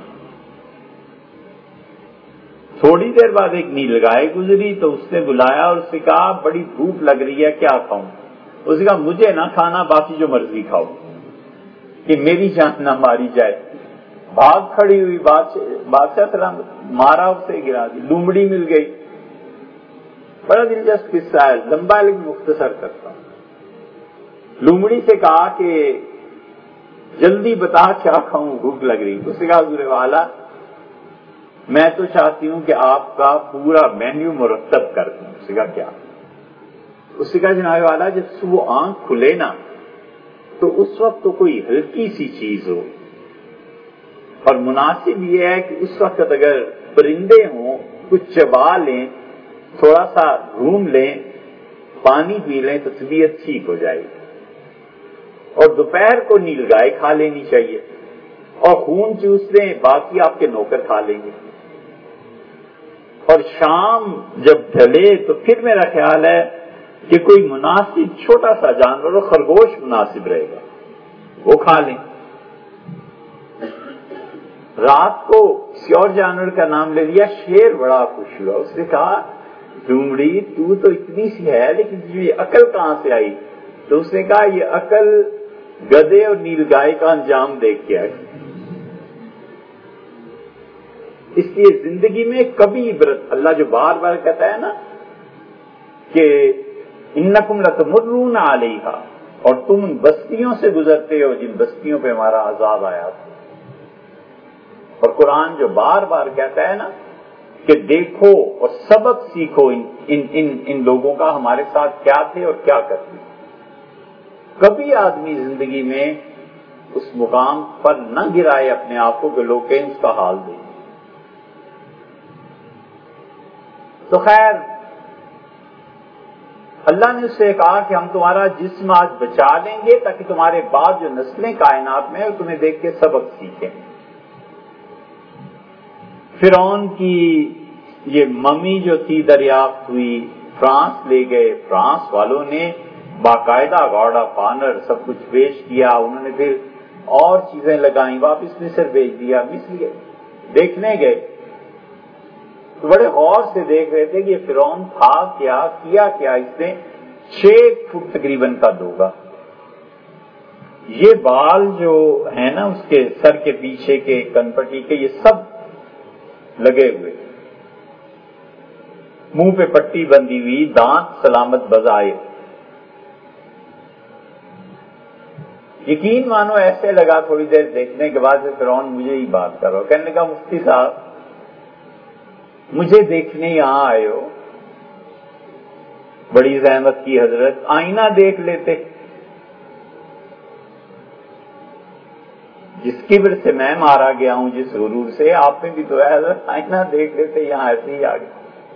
تھوڑی دیر بعد ایک نیل گائے گزری تو اس نے بلایا اور اس سے کہا بڑی بھوک لگ رہی ہے، کیا کھاؤں؟ اس نے کہا مجھے نہ کھانا، باقی جو مرضی کھاؤ، کہ میری جان نہ ماری جائے. بھاگ کھڑی ہوئی بادشاہ سلام، مارا، اسے گرا دی، لومڑی مل گئی. بڑا دلچسپ قصہ ہے، لمبا لیکن مختصر کرتا ہوں. لومڑی سے کہا کہ جلدی بتا کیا کھاؤں، بھوک لگ رہی. اس نے کہا حضور والا میں تو چاہتی ہوں کہ آپ کا پورا مینیو مرتب کر دوں. اس نے کہا کیا؟ اس نے کہا جناب والا جب صبح آنکھ کھلے نا تو اس وقت تو کوئی ہلکی سی چیز ہو، اور مناسب یہ ہے کہ اس وقت اگر پرندے ہوں کچھ چبا لیں، تھوڑا سا گھوم لیں، پانی پی لیں تو طبیعت ٹھیک ہو جائے گی. اور دوپہر کو نیل گائے کھا لینی چاہیے، اور خون چوس لیں، باقی آپ کے نوکر کھا لیں گے، اور شام جب ڈھلے تو پھر میرا خیال ہے کہ کوئی مناسب چھوٹا سا جانور اور خرگوش مناسب رہے گا، وہ کھا لیں۔ رات کو کسی اور جانور کا نام لے لیا، شیر بڑا خوش ہوا، اس نے کہا ڈومڑی تو تو اتنی سی ہے لیکن تجھے یہ عقل کہاں سے آئی؟ تو اس نے کہا یہ عقل گدھے اور نیل گائے کا انجام دیکھ کے آئی۔ اس لیے زندگی میں کبھی عبرت، اللہ جو بار بار کہتا ہے نا کہ انکم لتمرون علیہا، اور تم ان بستیوں سے گزرتے ہو جن بستیوں پہ ہمارا عذاب آیا تھا، اور قرآن جو بار بار کہتا ہے نا کہ دیکھو اور سبق سیکھو ان ان ان, ان لوگوں کا ہمارے ساتھ کیا تھے اور کیا کرتے۔ کبھی آدمی زندگی میں اس مقام پر نہ گرائے اپنے آپ کو کہ لوگ کہیں اس کا حال دیں۔ تو خیر اللہ نے اس سے کہا کہ ہم تمہارا جسم آج بچا لیں گے تاکہ تمہارے بعد جو نسلیں کائنات میں ہیں تمہیں دیکھ کے سبق سیکھیں۔ فرعون کی یہ ممی جو تھی دریافت ہوئی، فرانس لے گئے، فرانس والوں نے باقاعدہ گاڑا پانر سب کچھ پیش کیا، انہوں نے پھر اور چیزیں لگائیں، واپس مصر بھیج دیا۔ مصر دیکھنے گئے تو بڑے غور سے دیکھ رہے تھے کہ یہ فرعون تھا کیا، کیا کیا اس نے، چھ فٹ تقریباً کا ہوگا، یہ بال جو ہے نا اس کے سر کے پیچھے کے کنپٹی کے یہ سب لگے ہوئے، منہ پہ پٹی بندھی ہوئی، دانت سلامت بظاہر۔ یقین مانو ایسے لگا تھوڑی دیر دیکھنے کے بعد فرعون مجھے ہی بات کر رہا، کہنے لگا مفتی صاحب مجھے دیکھنے یہاں آئے ہو، بڑی زحمت کی حضرت، آئینہ دیکھ لیتے، جس کبر سے میں مارا گیا ہوں، جس غرور سے، آپ میں بھی تو ہے حضرت، آئینہ دیکھ لیتے، یہاں ایسے ہی آ گئے۔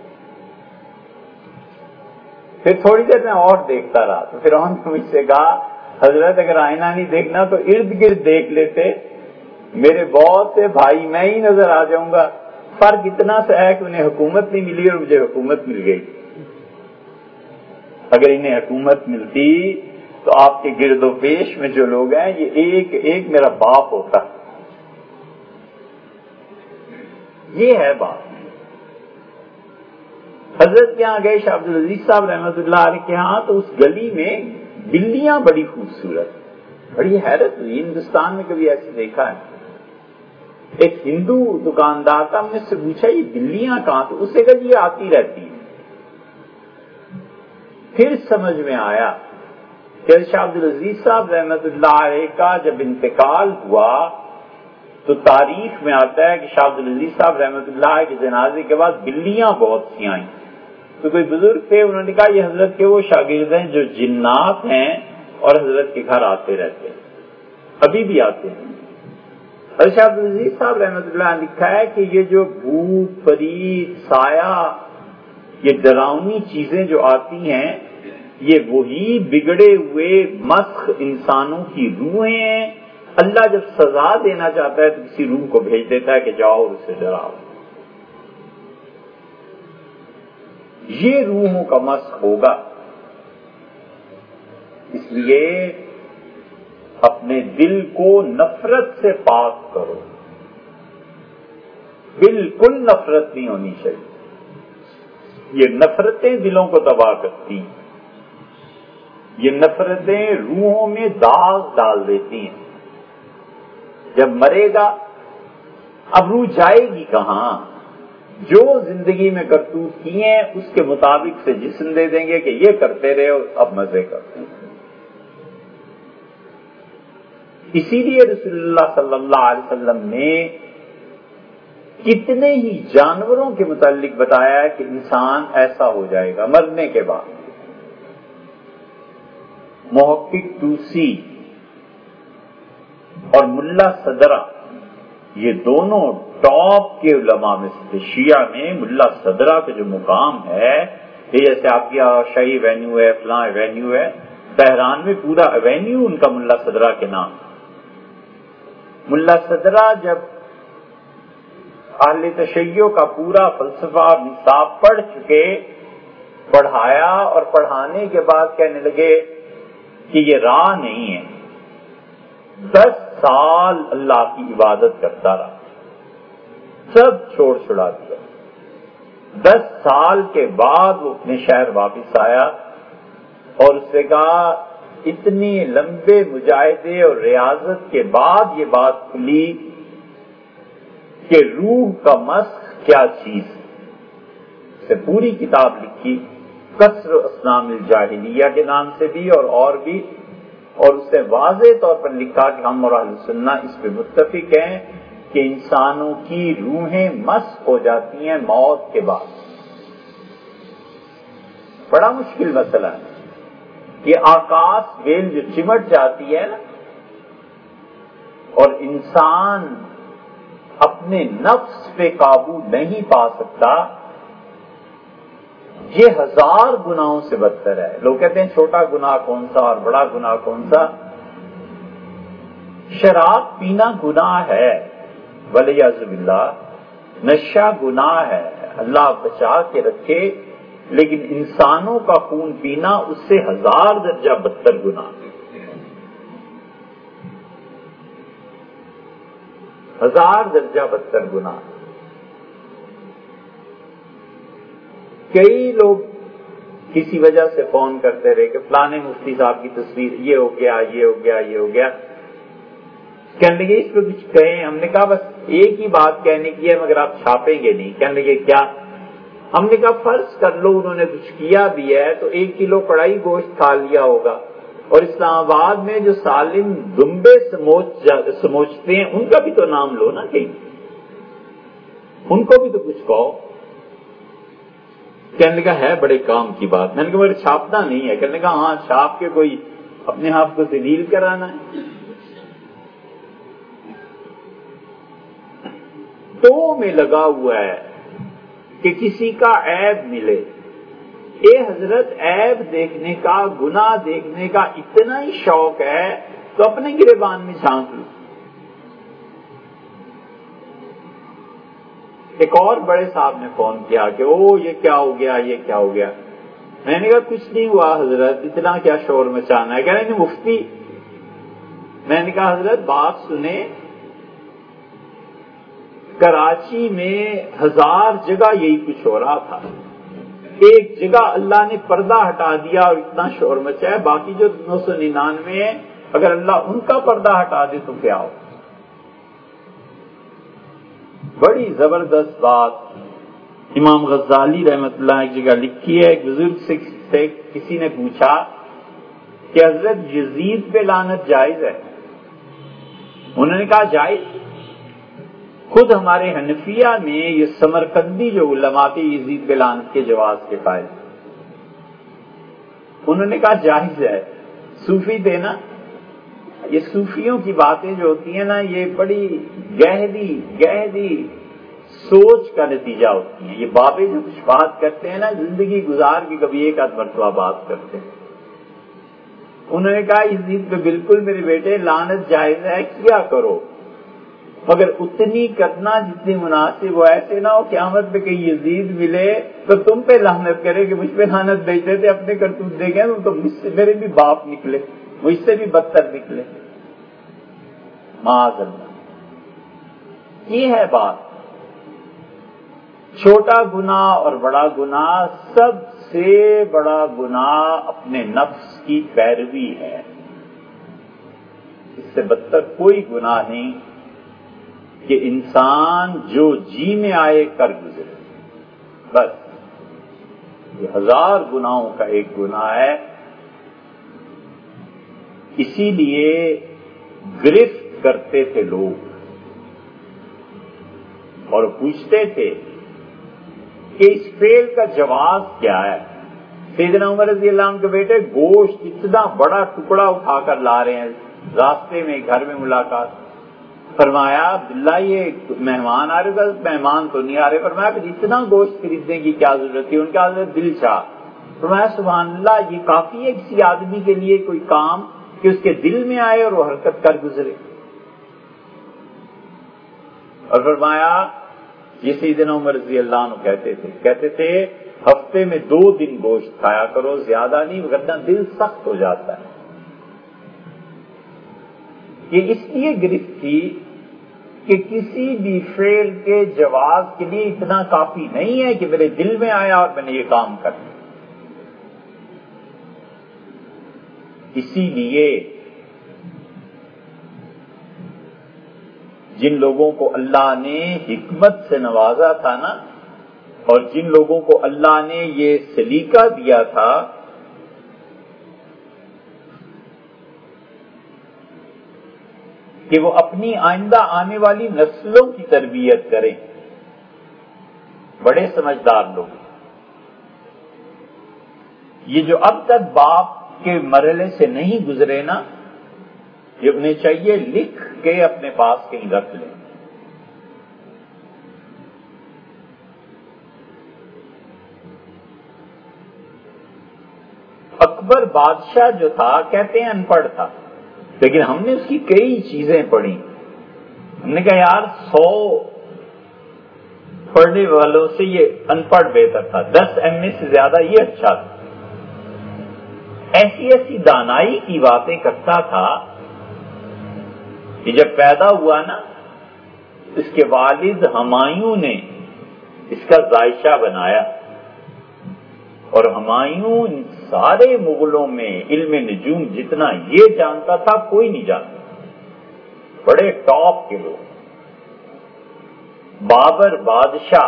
پھر تھوڑی دیر میں اور دیکھتا رہا تو فرعون نے مجھ سے کہا حضرت اگر آئینہ نہیں دیکھنا تو ارد گرد دیکھ لیتے، میرے بہت سے بھائی میں ہی نظر آ جاؤں گا، فرق اتنا سا ہے کہ انہیں حکومت نہیں ملی اور مجھے حکومت مل گئی، اگر انہیں حکومت ملتی تو آپ کے گرد و پیش میں جو لوگ ہیں یہ ایک ایک میرا باپ ہوتا۔ یہ ہے بات۔ حضرت کے ہاں گئے شاہ عبد العزیز صاحب رحمۃ اللہ علیہ کے ہاں تو اس گلی میں بلیاں بڑی خوبصورت، بڑی حیرت ہوئی، ہندوستان میں کبھی ایسے دیکھا ہے؟ ایک ہندو دکاندار تھا، ہم نے سے پوچھا یہ بلیاں کہاں، تو اسے کہا یہ آتی رہتی ہیں۔ پھر سمجھ میں آیا کہ شاہ عبد العزیز صاحب رحمۃ اللہ علیہ کا جب انتقال ہوا تو تاریخ میں آتا ہے کہ شاہ عبد العزیز صاحب رحمۃ اللہ علیہ کے جنازے کے بعد بلیاں بہت سی آئیں، تو کوئی بزرگ تھے انہوں نے کہا یہ حضرت کے وہ شاگرد ہیں جو جنات ہیں اور حضرت کے گھر آتے رہتے ہیں، ابھی بھی آتے ہیں۔ حضرت شاہ عبد العزیز صاحب رحمۃ اللہ نے لکھا ہے کہ یہ جو بھوت فرید سایہ یہ ڈراؤنی چیزیں جو آتی ہیں یہ وہی بگڑے ہوئے مسخ انسانوں کی روحیں ہیں، اللہ جب سزا دینا چاہتا ہے تو کسی روح کو بھیج دیتا ہے کہ جاؤ اور اسے ڈراؤ، یہ روحوں کا مسخ ہوگا۔ اس لیے اپنے دل کو نفرت سے پاک کرو، بالکل نفرت نہیں ہونی چاہیے، یہ نفرتیں دلوں کو تباہ کرتی ہیں، یہ نفرتیں روحوں میں داغ ڈال دیتی ہیں۔ جب مرے گا اب روح جائے گی کہاں؟ جو زندگی میں کرتوت کی ہیں اس کے مطابق سے جسم دے دیں گے کہ یہ کرتے رہے اب مزے کرتے ہیں۔ اسی لیے رسول اللہ صلی اللہ علیہ وسلم نے کتنے ہی جانوروں کے متعلق بتایا ہے کہ انسان ایسا ہو جائے گا مرنے کے بعد۔ محقق توسی اور ملا صدرہ یہ دونوں ٹاپ کے علماء میں سے شیعہ میں ملا صدرہ کا جو مقام ہے، یہ جیسے آپ کی شاہی وینیو ہے، فلاں وینیو ہے، تہران میں پورا ایوینیو ان کا ملا صدرہ کے نام. ملا صدرہ جب اہل تشیع کا پورا فلسفہ نصاب پڑھ چکے، پڑھایا اور پڑھانے کے بعد کہنے لگے کہ یہ راہ نہیں ہے. دس سال اللہ کی عبادت کرتا رہا، سب چھوڑ چھڑا دیا. دس سال کے بعد وہ اپنے شہر واپس آیا اور اس نے کہا اتنی لمبے مجاہدے اور ریاضت کے بعد یہ بات کھلی کہ روح کا مسخ کیا چیز ہے. اس نے پوری کتاب لکھی، کسر اسنام الجاہلیہ کے نام سے بھی اور اور بھی، اور اس نے واضح طور پر لکھا کہ ہم اور اہل سنت اس پہ متفق ہیں کہ انسانوں کی روحیں مسخ ہو جاتی ہیں موت کے بعد. بڑا مشکل مسئلہ ہے یہ. آکاش ویل جو چمٹ جاتی ہے نا اور انسان اپنے نفس پہ قابو نہیں پا سکتا، یہ ہزار گناہوں سے بدتر ہے. لوگ کہتے ہیں چھوٹا گناہ کون سا اور بڑا گناہ کون سا. شراب پینا گناہ ہے ولیعذ باللہ، نشہ گناہ ہے، اللہ بچا کے رکھے، لیکن انسانوں کا خون پینا اس سے ہزار درجہ بدتر گناہ. ہزار درجہ بدتر گناہ. کئی لوگ کسی وجہ سے فون کرتے رہے کہ فلانے مفتی صاحب کی تصویر یہ ہو گیا یہ ہو گیا یہ ہو گیا. کہنے لگے اس پہ کچھ کہیں. ہم نے کہا بس ایک ہی بات کہنے کی ہے مگر آپ چھاپیں گے نہیں. کہنے لگے کیا؟ ہم نے کہا فرض کر لو انہوں نے کچھ کیا بھی ہے تو ایک کلو کڑائی گوشت کھا لیا ہوگا، اور اسلام آباد میں جو سالم دمبے سموچ سموچتے ہیں ان کا بھی تو نام لو نا کہیں، ان کو بھی تو کچھ کہو. کہنے لگا ہے بڑے کام کی بات. میں نے کہا میرے چھاپنا نہیں ہے. کہنے لگا ہاں چھاپ کے کوئی اپنے آپ کو ذلیل کرانا ہے. تو میں لگا ہوا ہے کہ کسی کا عیب ملے. اے حضرت عیب دیکھنے کا، گناہ دیکھنے کا اتنا ہی شوق ہے تو اپنے گریبان میں جھانک لو. ایک اور بڑے صاحب نے فون کیا کہ او یہ کیا ہو گیا یہ کیا ہو گیا. میں نے کہا کچھ نہیں ہوا حضرت، اتنا کیا شور مچانا ہے. کہہ رہے ہیں مفتی. میں نے کہا حضرت بات سنیں، کراچی میں ہزار جگہ یہی کچھ ہو رہا تھا. ایک جگہ اللہ نے پردہ ہٹا دیا اور اتنا شور مچایا، باقی جو نو سو ننانوے ہیں اگر اللہ ان کا پردہ ہٹا دے تو کیا ہو. بڑی زبردست بات امام غزالی رحمت اللہ ایک جگہ لکھی ہے. ایک بزرگ سے کسی نے پوچھا کہ حضرت یزید پہ لعنت جائز ہے؟ انہوں نے کہا جائز. خود ہمارے حنفیہ میں یہ سمرقندی جو علماء تھے یزید پہ لعنت کے جواز کے قائل، انہوں نے کہا جائز ہے. صوفی تھے نا، یہ صوفیوں کی باتیں جو ہوتی ہیں نا یہ بڑی گہری گہری سوچ کا نتیجہ ہوتی ہیں. یہ بابے جو کچھ بات کرتے ہیں نا زندگی گزار کی کبھی ایک آدھ مرتبہ بات کرتے ہیں. انہوں نے کہا یزید پہ بالکل میرے بیٹے لعنت جائز ہے، کیا کرو مگر اتنی کرنا جتنی مناسب ہو. ایسے نہ ہو قیامت میں کہیں یزید ملے تو تم پہ لعنت کرے کہ مجھ پہ لعنت بھیجتے تھے، اپنے کرتوت دیکھیں تو مجھ سے میرے بھی باپ نکلے، مجھ سے بھی بدتر نکلے. معاذ اللہ. یہ ہے بات. چھوٹا گناہ اور بڑا گناہ، سب سے بڑا گناہ اپنے نفس کی پیروی ہے. اس سے بدتر کوئی گناہ نہیں کہ انسان جو جی میں آئے کر گزرے. بس یہ ہزار گناہوں کا ایک گناہ ہے. اسی لیے گرفت کرتے تھے لوگ اور پوچھتے تھے کہ اس فعل کا جواز کیا ہے. سیدنا عمر رضی اللہ عنہ کے بیٹے گوشت اتنا بڑا ٹکڑا اٹھا کر لا رہے ہیں، راستے میں گھر میں ملاقات. فرمایا عبداللہ یہ مہمان آ رہے تھے. مہمان تو نہیں آ رہے. فرمایا پھر اتنا گوشت خریدنے کی کیا ضرورت تھی؟ ان کا حضرت دل چاہ. فرمایا سبحان اللہ، یہ کافی ہے کسی آدمی کے لیے کوئی کام کہ اس کے دل میں آئے اور وہ حرکت کر گزرے. اور فرمایا یہ سیدنا عمر رضی اللہ عنہ کہتے تھے کہتے تھے ہفتے میں دو دن گوشت کھایا کرو، زیادہ نہیں، ورنہ دل سخت ہو جاتا ہے. یہ اس لیے گرفت تھی کہ کسی بھی فعل کے جواز کے لیے اتنا کافی نہیں ہے کہ میرے دل میں آیا اور میں نے یہ کام کر دیا. اسی لیے جن لوگوں کو اللہ نے حکمت سے نوازا تھا نا، اور جن لوگوں کو اللہ نے یہ سلیقہ دیا تھا کہ وہ اپنی آئندہ آنے والی نسلوں کی تربیت کریں، بڑے سمجھدار لوگ، یہ جو اب تک باپ کے مرحلے سے نہیں گزرے نا، یہ انہیں چاہیے لکھ کے اپنے پاس کہیں رکھ لیں. اکبر بادشاہ جو تھا کہتے ہیں ان پڑھ تھا، لیکن ہم نے اس کی کئی چیزیں پڑھی. ہم نے کہا یار سو پڑھنے والوں سے یہ ان پڑھ بہتر تھا، دس ایم اے سے زیادہ یہ اچھا تھا. ایسی ایسی دانائی کی باتیں کرتا تھا کہ جب پیدا ہوا نا، اس کے والد ہمایوں نے اس کا ذائشہ بنایا، اور ہمایوں ان سارے مغلوں میں علم نجوم جتنا یہ جانتا تھا کوئی نہیں جانتا، بڑے ٹاپ کے لوگ. بابر بادشاہ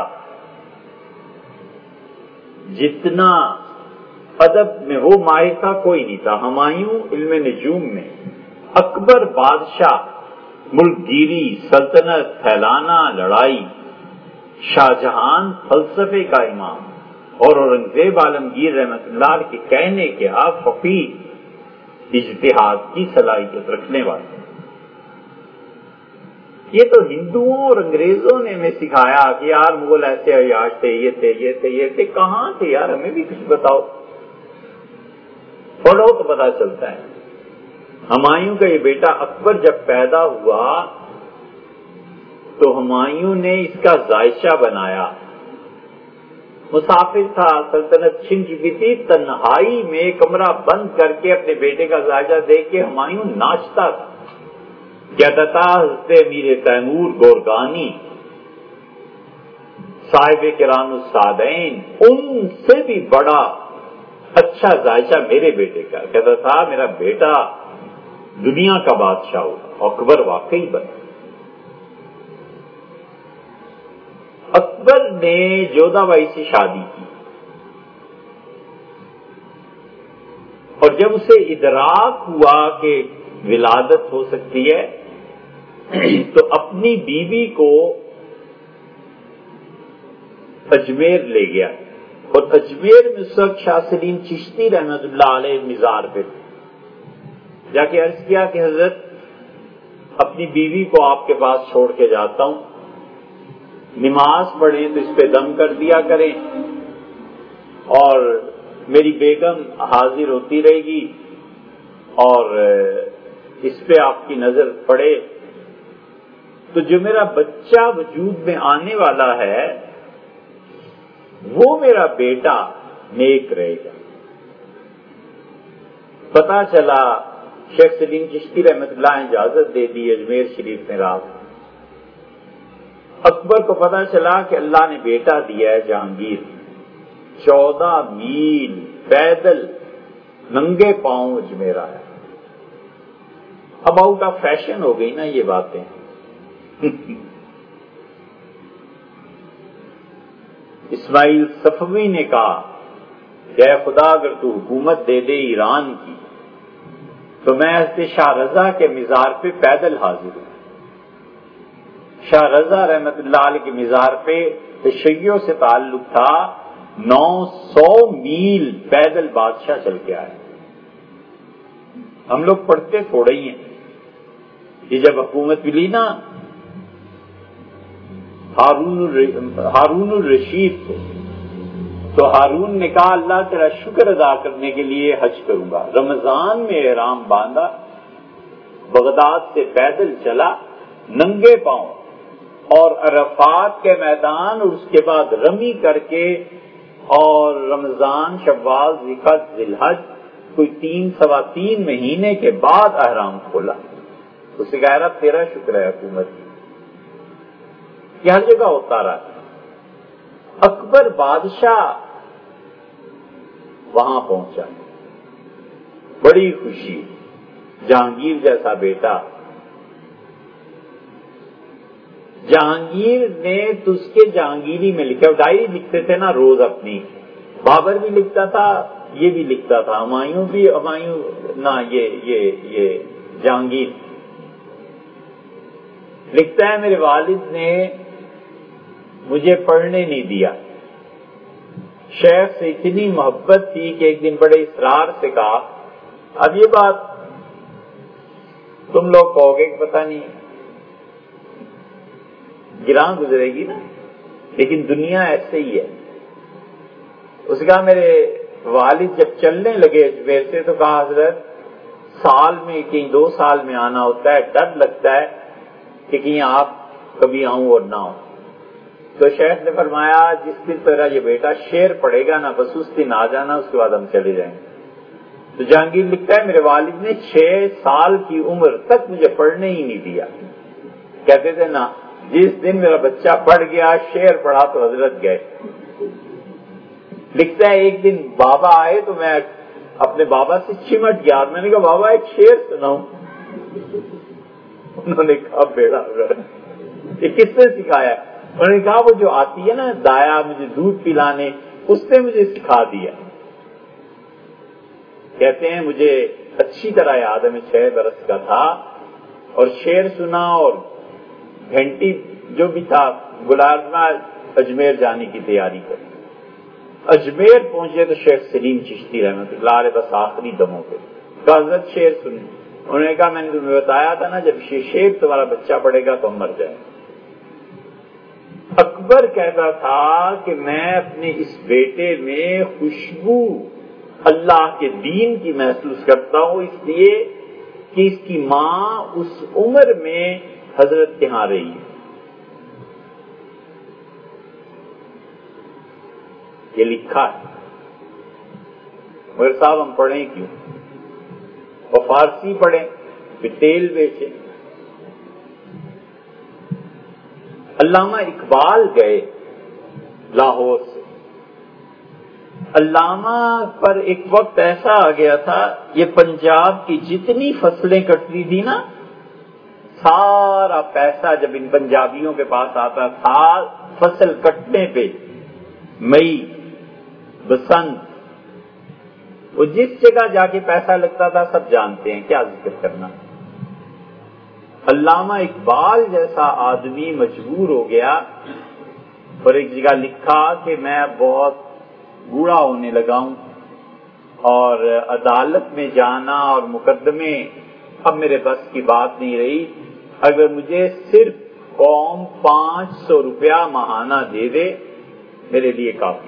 جتنا ادب میں وہ ماہر تھا کوئی نہیں تھا، ہمایوں علم نجوم میں. اکبر بادشاہ ملک گیری، سلطنت پھیلانا، لڑائی. شاہ جہان فلسفے کا امام، اور اورنگزیب عالمگیر رحمت اللہ علیہ کے کہنے کے آپ فقیہ، اجتہاد کی صلاحیت رکھنے والے. یہ تو ہندوؤں اور انگریزوں نے ہمیں سکھایا کہ یار مغل ایسے عیاش تھے، یہ تھے یہ تھے یہ تھے. کہاں تھے یار؟ ہمیں بھی کچھ بتاؤ، پڑھو تو پتا چلتا ہے. ہمایوں کا یہ بیٹا اکبر جب پیدا ہوا تو ہمایوں نے اس کا ذائشہ بنایا. مسافر تھا، سلطنت چھن چکی تھی، تنہائی میں کمرہ بند کر کے اپنے بیٹے کا ذائشہ دیکھ کے ہمایوں ناچتا تھا. کہتا تھا حضرت امیر تیمور گورگانی صاحب کران السعدین، ان سے بھی بڑا اچھا ذائشہ میرے بیٹے کا. کہتا تھا میرا بیٹا دنیا کا بادشاہ ہوگا. اکبر واقعی بنا. اکبر نے جودھا بائی سے شادی کی، اور جب اسے ادراک ہوا کہ ولادت ہو سکتی ہے تو اپنی بیوی کو اجمیر لے گیا. اور اجمیر میں اس وقت شاہ سلیم چشتی رحمت اللہ علیہ مزار پہ جا کے عرض کیا کہ حضرت اپنی بیوی کو آپ کے پاس چھوڑ کے جاتا ہوں، نماز پڑھیں تو اس پہ دم کر دیا کریں، اور میری بیگم حاضر ہوتی رہے گی، اور اس پہ آپ کی نظر پڑے تو جو میرا بچہ وجود میں آنے والا ہے وہ میرا بیٹا نیک رہے گا. پتا چلا شیخ سلیم چشتی رحمت اللہ نے اجازت دے دی اجمیر شریف میں رات. اکبر کو پتا چلا کہ اللہ نے بیٹا دیا ہے جہانگیر. چودہ میل پیدل ننگے پاؤں اجمیر آیا. اب آؤٹ آف فیشن ہو گئی نا یہ باتیں. اسماعیل صفوی نے کہا کہ اے خدا اگر تو حکومت دے دے ایران کی تو میں حضرت شاہ رضا کے مزار پہ پیدل حاضر ہوں. شاہ رضا رحمت اللہ علیہ کے مزار پہ شیعوں سے تعلق تھا. نو سو میل پیدل بادشاہ چل کے آئے. ہم لوگ پڑھتے تھوڑے ہی ہیں. یہ جب حکومت ملی نا ہارون ہارون الرشید کو، تو ہارون نے کہا اللہ تیرا شکر ادا کرنے کے لیے حج کروں گا. رمضان میں احرام باندھا، بغداد سے پیدل چلا ننگے پاؤں، اور عرفات کے میدان اور اس کے بعد رمی کر کے، اور رمضان شوال ذوالقعدہ ذوالحج کوئی تین سوا تین مہینے کے بعد احرام کھولا. اسے کہہ رہا تیرا شکر ہے حکومت کی، ہر جگہ ہوتا رہا. اکبر بادشاہ وہاں پہنچا، بڑی خوشی، جہانگیر جیسا بیٹا. جہانگیر نے تو اس کے جہانگیری میں لکھا، ڈائری لکھتے تھے نا روز اپنی، بابر بھی لکھتا تھا، یہ بھی لکھتا تھا، ہمایوں بھی، ہمایوں نہ یہ یہ یہ جہانگیر لکھتا ہے میرے والد نے مجھے پڑھنے نہیں دیا. شیخ سے اتنی محبت تھی کہ ایک دن بڑے اصرار سے کہا، اب یہ بات تم لوگ کہو گے کہ پتہ نہیں گراں گزرے گی نا، لیکن دنیا ایسے ہی ہے. اس نے کہا میرے والد جب چلنے لگے اجمیر سے تو کہا حضرت سال میں کہیں دو سال میں آنا ہوتا ہے، ڈر لگتا ہے کہ کہیں آپ کبھی آؤں اور نہ آؤں. تو شیخ نے فرمایا جس دن تیرا یہ بیٹا شعر پڑھے گا نا بس اس دن آ جانا، اس کے بعد ہم چلے جائیں گے. تو جہانگیر لکھتا ہے میرے والد نے چھ سال کی عمر تک مجھے پڑھنے ہی نہیں دیا. کہتے تھے نا جس دن میرا بچہ پڑھ گیا شعر پڑھا تو حضرت گئے. لکھتا ہے ایک دن بابا آئے تو میں اپنے بابا سے چمٹ گیا، میں نے کہا بابا ایک شعر سناؤں. انہوں نے کہا بیڑا یہ کس نے سکھایا؟ انہوں نے کہا وہ جو آتی ہے نا دایا مجھے دودھ پلانے، اس نے مجھے سکھا دیا. کہتے ہیں مجھے اچھی طرح یاد ہے، میں چھ برس کا تھا اور شعر سنا اور گھنٹی جو بھی تھا گلارنا اجمیر جانے کی تیاری کر. اجمیر پہنچے تو شیخ سلیم چشتی رحمۃ اللہ علیہ بس آخری دموں پہ حضرت شعر سنی. انہوں نے کہا میں نے تمہیں بتایا تھا نا جب یہ شعر تمہارا بچہ پڑھے گا تو ہم مر جائیں. اکبر کہتا تھا کہ میں اپنے اس بیٹے میں خوشبو اللہ کے دین کی محسوس کرتا ہوں، اس لیے کہ اس کی ماں اس عمر میں حضرت کے ہاں رہی ہے. یہ لکھا ہے. مگر صاحب ہم پڑھیں کیوں؟ اور فارسی پڑھیں پھر تیل بیچیں. علامہ اقبال گئے لاہور سے. علامہ پر ایک وقت ایسا آ گیا تھا یہ پنجاب کی جتنی فصلیں کٹتی تھی نا سارا پیسہ جب ان پنجابیوں کے پاس آتا تھا فصل کٹنے پہ، مئی بسنت، وہ جس جگہ جا کے پیسہ لگتا تھا سب جانتے ہیں، کیا ذکر کرنا. علامہ اقبال جیسا آدمی مجبور ہو گیا اور ایک جگہ لکھا کہ میں بہت بوڑھا ہونے لگا ہوں اور عدالت میں جانا اور مقدمے اب میرے بس کی بات نہیں رہی، اگر مجھے صرف قوم پانچ سو روپیہ ماہانہ دے دے میرے لیے کافی.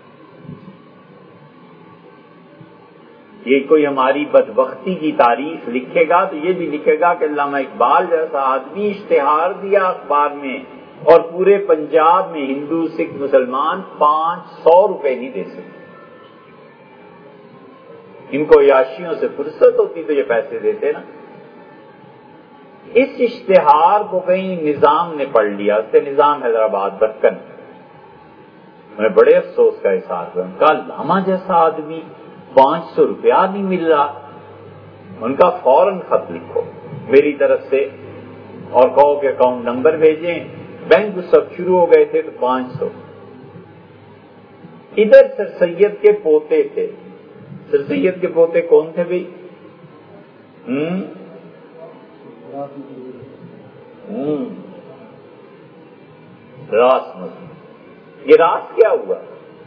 یہ کوئی ہماری بدبختی کی تعریف لکھے گا تو یہ بھی لکھے گا کہ علامہ اقبال جیسا آدمی اشتہار دیا اخبار میں اور پورے پنجاب میں ہندو سکھ مسلمان پانچ سو روپے نہیں دے سکتے. ان کو عیاشیوں سے فرصت ہوتی تو یہ پیسے دیتے نا. اس اشتہار کو کہیں نظام نے پڑھ لیا، اس سے نظام حیدرآباد برکن. میں بڑے افسوس کا اظہار کروں کا علامہ جیسا آدمی پانچ سو روپیہ نہیں مل رہا. ان کا فوراً خط لکھو میری طرف سے اور کہو کہ اکاؤنٹ نمبر بھیجیں. بینک سب شروع ہو گئے تھے تو پانچ سو. ادھر سر سید کے پوتے تھے. سر سید کے پوتے کون تھے بھائی؟ ہم ہم راس مسجد. یہ راس کیا ہوا؟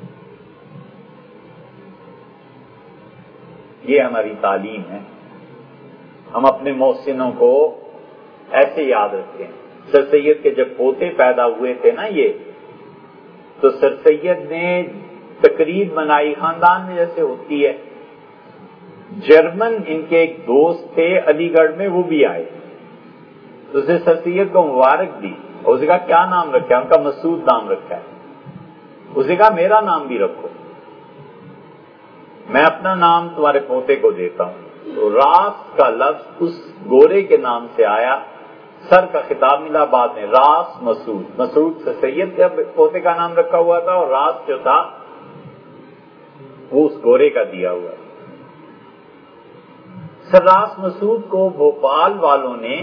یہ ہماری تعلیم ہے. ہم اپنے محسنوں کو ایسے یاد رکھتے ہیں. سر سید کے جب پوتے پیدا ہوئے تھے نا یہ تو سر سید نے تقریب منائی خاندان میں جیسے ہوتی ہے. جرمن ان کے ایک دوست تھے علی گڑھ میں، وہ بھی آئے، تو اسے سر سید کو مبارک دی. اور اسے کہا کیا نام رکھا ہے؟ ان کا مسعود نام رکھا ہے. اسے کہا میرا نام بھی رکھو، میں اپنا نام تمہارے پوتے کو دیتا ہوں. تو راس کا لفظ اس گورے کے نام سے آیا، سر کا خطاب ملا بعد میں، راس مسعود. مسعود سے سید کے پوتے کا نام رکھا ہوا تھا، اور راس جو تھا وہ اس گورے کا دیا ہوا. سر راس مسعود کو بھوپال والوں نے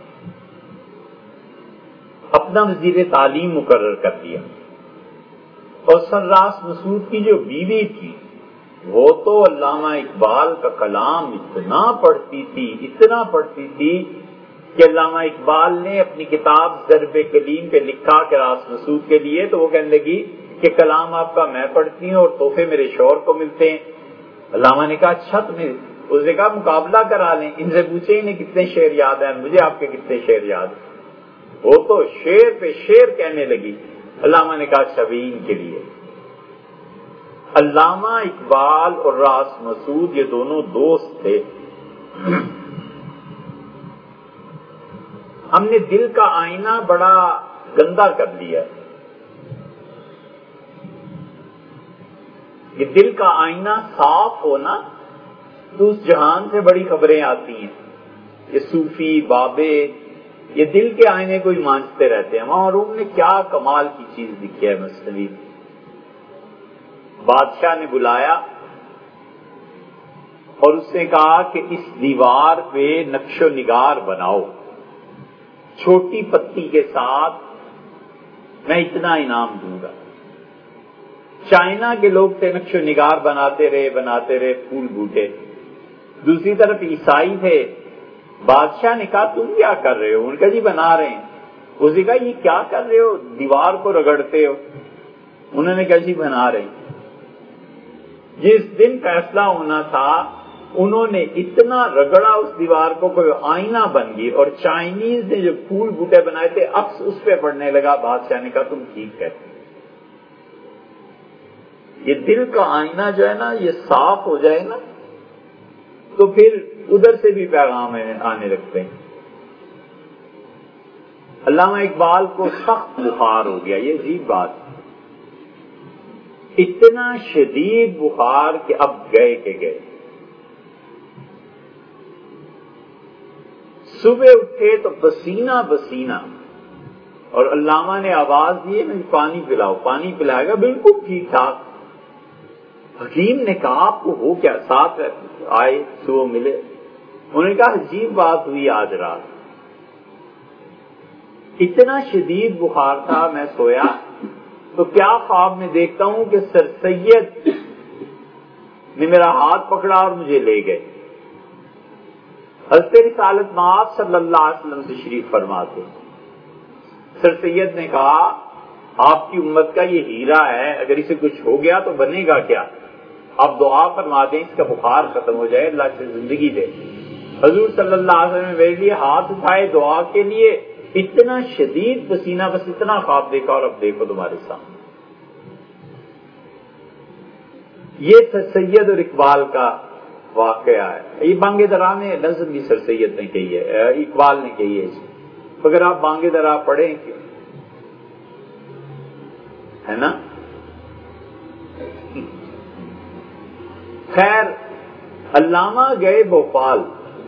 اپنا وزیر تعلیم مقرر کر دیا. اور سر راس مسعود کی جو بیوی تھی وہ تو علامہ اقبال کا کلام اتنا پڑھتی تھی اتنا پڑھتی تھی کہ علامہ اقبال نے اپنی کتاب ضرب کلیم پہ لکھا کہ راس مسعود کے لیے، تو وہ کہنے لگی کہ کلام آپ کا میں پڑھتی ہوں اور تحفے میرے شوہر کو ملتے ہیں. علامہ نے کہا اچھا، تمہیں اس نے کہا مقابلہ کرا لیں، ان سے پوچھیں انہیں کتنے شعر یاد ہیں، مجھے آپ کے کتنے شعر یاد ہیں. وہ تو شعر پہ شعر کہنے لگی. علامہ نے کہا اچھا بھی ان کے لیے. علامہ اقبال اور راس مسعود یہ دونوں دوست تھے. ہم نے دل کا آئینہ بڑا گندا کر لیا. یہ دل کا آئینہ صاف ہونا تو اس جہان سے بڑی خبریں آتی ہیں. یہ صوفی بابے یہ دل کے آئینے کو ہی مانچتے رہتے ہیں. وہاں روم نے کیا کمال کی چیز لکھی ہے مثنوی. بادشاہ نے بلایا اور اس نے کہا کہ اس دیوار پہ نقش و نگار بناؤ چھوٹی پتی کے ساتھ، میں اتنا انعام دوں گا. چائنا کے لوگ تھے، نقش و نگار بناتے رہے بناتے رہے پھول بوٹے. دوسری طرف عیسائی تھے. بادشاہ نے کہا تم کیا کر رہے ہو؟ ان کا جی بنا رہے ہیں. اس نے کہا یہ کیا کر رہے ہو؟ دیوار کو رگڑتے ہو. انہوں نے کہا جی بنا رہے ہیں. جس دن فیصلہ ہونا تھا انہوں نے اتنا رگڑا اس دیوار کو کوئی آئینہ بن گئی، اور چائنیز نے جو پھول بوٹے بنائے تھے عکس اس پہ پڑنے لگا. بادشاہ نے کہا تم ٹھیک کہتے. یہ دل کا آئینہ جو ہے نا یہ صاف ہو جائے نا تو پھر ادھر سے بھی پیغام آنے لگتے ہیں. علامہ اقبال کو سخت بخار ہو گیا. یہ عجیب بات، اتنا شدید بخار کہ اب گئے کہ گئے. صبح اٹھے تو پسینہ پسینہ، اور علامہ نے آواز دی میں پانی پلاؤ. پانی پلائے گا بالکل ٹھیک ٹھاک. حکیم نے کہا آپ کو ہو کیا؟ ساتھ آئے صبح ملے. انہوں نے کہا عجیب بات ہوئی آج رات، اتنا شدید بخار تھا میں سویا تو کیا خواب میں دیکھتا ہوں کہ سر سید نے میرا ہاتھ پکڑا اور مجھے لے گئے. حضرت رسالت مآب صلی اللہ علیہ وسلم تشریف فرماتے. سر سید نے کہا آپ کی امت کا یہ ہیرا ہے، اگر اسے کچھ ہو گیا تو بنے گا کیا؟ آپ دعا فرما دیں اس کا بخار ختم ہو جائے، اللہ سے زندگی دے. حضور صلی اللہ علیہ وسلم نے میرے لیے ہاتھ اٹھائے دعا کے لیے. اتنا شدید پسینہ، بس اتنا خواب دیکھا اور اب دیکھو تمہارے سامنے. یہ سید اور اقبال کا واقعہ ہے. یہ بانگے درا میں نظم بھی سر سید نے کہی ہے، اقبال نے کہی ہے. اگر آپ بانگے درا پڑھیں کیوں ہے نا. خیر، علامہ گئے بھوپال.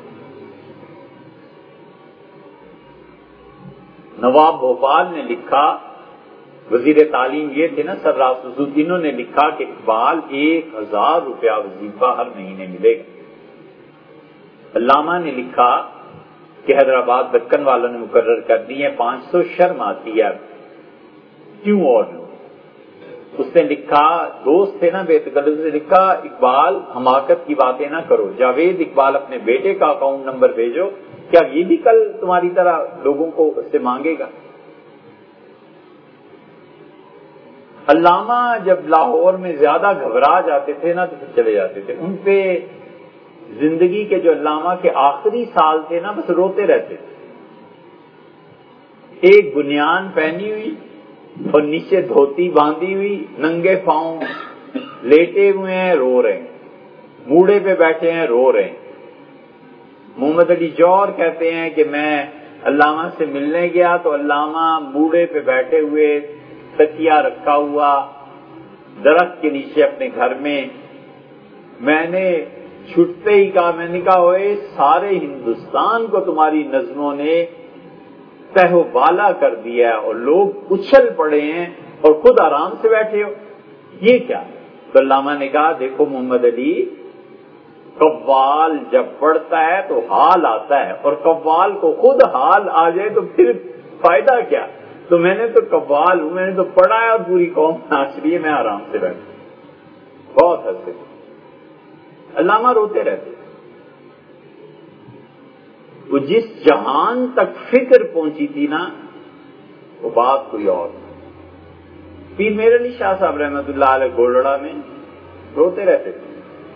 نواب بھوپال نے لکھا، وزیر تعلیم یہ تھے نا سر راس مسعود، انہوں نے لکھا کہ اقبال ایک ہزار روپیہ وظیفہ ہر مہینے ملے گا. علامہ نے لکھا کہ حیدرآباد دکن والوں نے مقرر کر دی ہے پانچ سو. شرم آتی ہے کیوں؟ اور اس نے لکھا، دوست تھے نا بے تکلف سے، لکھا اقبال حماقت کی باتیں نہ کرو. جاوید اقبال اپنے بیٹے کا اکاؤنٹ نمبر بھیجو، کیا یہ بھی کل تمہاری طرح لوگوں کو سے مانگے گا؟ علامہ جب لاہور میں زیادہ گھبرا جاتے تھے نا تو پھر چلے جاتے تھے. ان پہ زندگی کے جو علامہ کے آخری سال تھے نا بس روتے رہتے تھے. ایک بنیان پہنی ہوئی اور نیچے دھوتی باندھی ہوئی، ننگے پاؤں لیٹے ہوئے ہیں رو رہے ہیں, موڑے پہ بیٹھے ہیں رو رہے ہیں. محمد علی جوہر کہتے ہیں کہ میں علامہ سے ملنے گیا تو علامہ موڑے پہ بیٹھے ہوئے, تکیہ رکھا ہوا درخت کے نیچے اپنے گھر میں. میں نے چھٹتے ہی کہا, میں نے کہا ہوئے سارے ہندوستان کو تمہاری نظموں نے تہو بالا کر دیا ہے اور لوگ اچھل پڑے ہیں اور خود آرام سے بیٹھے ہو, یہ کیا؟ تو علامہ نے کہا دیکھو محمد علی, قوال جب پڑھتا ہے تو حال آتا ہے, اور قوال کو خود حال آ جائے تو پھر فائدہ کیا؟ تو میں نے تو قوال ہوں, میں نے تو پڑھا ہے اور پوری قوم ناچ رہی ہے, میں آرام سے بیٹھا. بہت ہنسے. علامہ روتے رہتے. وہ جس جہان تک فکر پہنچی تھی نا, وہ بات کوئی اور. پیر میر علی شاہ صاحب رحمت اللہ علیہ گولڑا میں روتے رہتے تھے,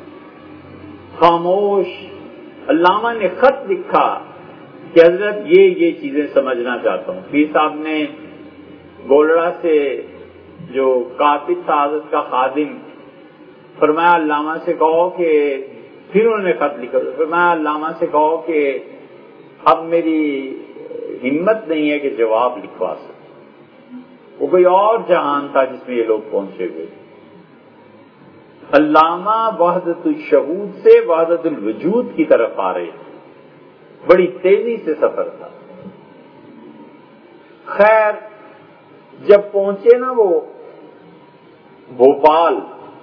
خاموش. علامہ نے خط لکھا کہ حضرت یہ یہ چیزیں سمجھنا چاہتا ہوں. پیر صاحب نے گولڑا سے جو کاتب تھا حضرت کا خادم, فرمایا علامہ سے کہو کہ, پھر انہوں نے خط لکھا, فرمایا علامہ سے کہو کہ اب میری ہمت نہیں ہے کہ جواب لکھوا سکوں. وہ کوئی اور جہان تھا جس میں یہ لوگ پہنچے ہوئے. علامہ وحدت الشہود سے وحدت الوجود کی طرف آ رہے تھے, بڑی تیزی سے سفر تھا. خیر جب پہنچے نا وہ بھوپال,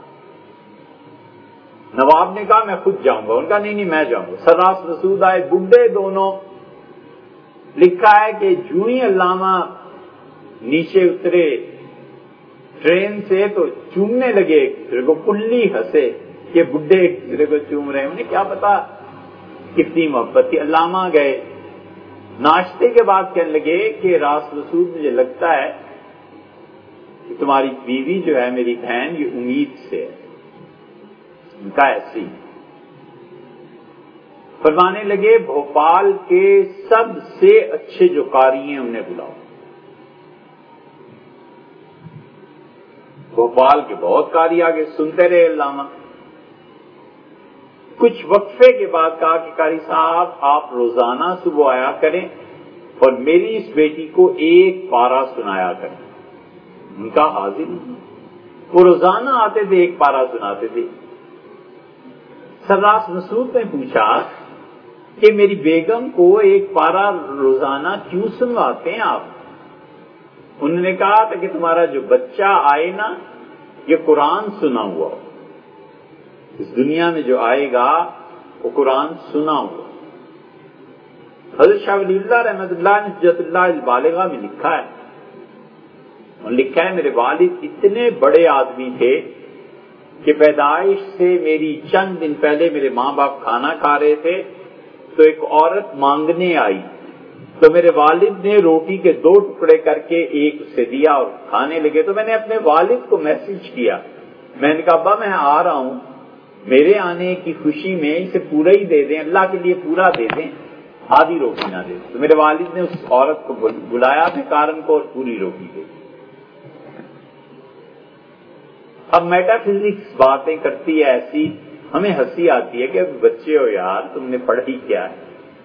نواب نے کہا میں خود جاؤں گا. ان کا نہیں نہیں میں جاؤں گا. سراس مسعود آئے, بڈھے دونوں. لکھا ہے کہ جو ہی علامہ نیچے اترے ٹرین سے تو چومنے لگے ایک دوسرے کو, کلی ہنسے کہ بڈھے ایک دوسرے کو چوم رہے ہیں. انہیں کیا پتا کتنی محبت تھی. علامہ گئے, ناشتے کے بعد کہنے لگے کہ راس مسعود مجھے لگتا ہے کہ تمہاری بیوی جو ہے میری بہن یہ امید سے ہے. ان کا ایسی فرمانے لگے بھوپال کے سب سے اچھے جو قاری ہیں انہیں بلاؤ. بھوپال کے بہت قاری آگے سنتے رہے علامہ. کچھ وقفے کے بعد کہا کہ قاری صاحب آپ روزانہ صبح آیا کریں اور میری اس بیٹی کو ایک پارا سنایا کریں. ان کا حاضر وہ روزانہ آتے تھے, ایک پارا سناتے تھے. سراس مسعود نے پوچھا کہ میری بیگم کو ایک پارا روزانہ کیوں سنواتے ہیں آپ؟ انہوں نے کہا تھا کہ تمہارا جو بچہ آئے نا یہ قرآن سنا ہوا ہو, اس دنیا میں جو آئے گا وہ قرآن سنا ہوا. حضرت شاہ ولی اللہ رحمت اللہ نے حجت اللہ البالغہ میں لکھا ہے, اور لکھا ہے میرے والد اتنے بڑے آدمی تھے کہ پیدائش سے میری چند دن پہلے میرے ماں باپ کھانا کھا رہے تھے تو ایک عورت مانگنے آئی, تو میرے والد نے روٹی کے دو ٹکڑے کر کے ایک اسے دیا اور کھانے لگے. تو میں نے اپنے والد کو میسج کیا, میں نے کہا ابا میں آ رہا ہوں, میرے آنے کی خوشی میں اسے پورا ہی دے دیں, اللہ کے لیے پورا دے دیں, آدھی روٹی نہ دے دیں. تو میرے والد نے اس عورت کو بلایا بیکارن کو اور پوری روٹی دے دی. اب میٹا فزکس باتیں کرتی ہے ایسی, ہمیں ہنسی آتی ہے کہ بچے ہو یار تم نے پڑھی کیا ہے.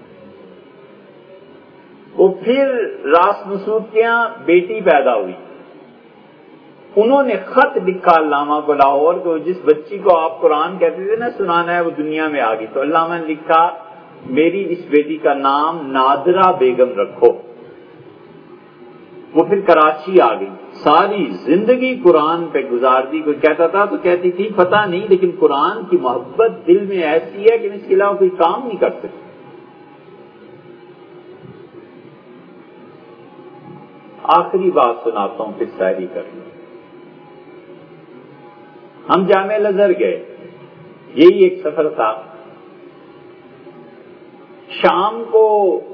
وہ پھر راس مسعود کے یہاں بیٹی پیدا ہوئی, انہوں نے خط لکھا علامہ کو لاہور کو, جس بچی کو آپ قرآن کہتے تھے نا سنانا ہے وہ دنیا میں آ گئی. تو علامہ نے لکھا میری اس بیٹی کا نام نادرہ بیگم رکھو. وہ پھر کراچی آ گئی, ساری زندگی قرآن پہ گزار دی. کوئی کہتا تھا تو کہتی تھی پتہ نہیں, لیکن قرآن کی محبت دل میں ایسی ہے کہ اس کے علاوہ کوئی کام نہیں کر سکتی. آخری بات سناتا ہوں پھر شاعری کر لوں. ہم جامع الازہر گئے, یہی ایک سفر تھا. شام کو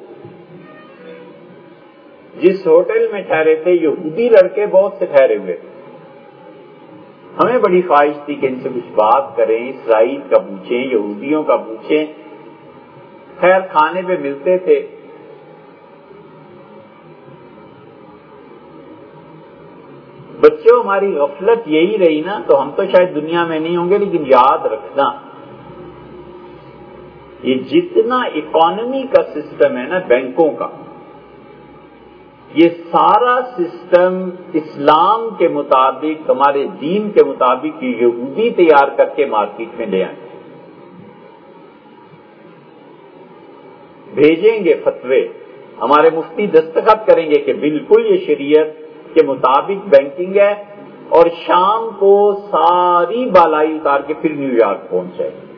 جس ہوٹل میں ٹھہرے تھے یہودی لڑکے بہت سے ٹھہرے ہوئے تھے. ہمیں بڑی خواہش تھی کہ ان سے کچھ بات کریں, اسرائیل کا پوچھیں, یہودیوں کا پوچھیں. خیر کھانے پہ ملتے تھے. بچوں ہماری غفلت یہی رہی نا تو ہم تو شاید دنیا میں نہیں ہوں گے، لیکن یاد رکھنا یہ جتنا اکانومی کا سسٹم ہے نا بینکوں کا، یہ سارا سسٹم اسلام کے مطابق، ہمارے دین کے مطابق یہودی تیار کر کے مارکیٹ میں لے آئیں، بھیجیں گے فتوے، ہمارے مفتی دستخط کریں گے کہ بالکل یہ شریعت کے مطابق بینکنگ ہے، اور شام کو ساری بالائی اتار کے پھر نیو یارک پہنچ جائے گی۔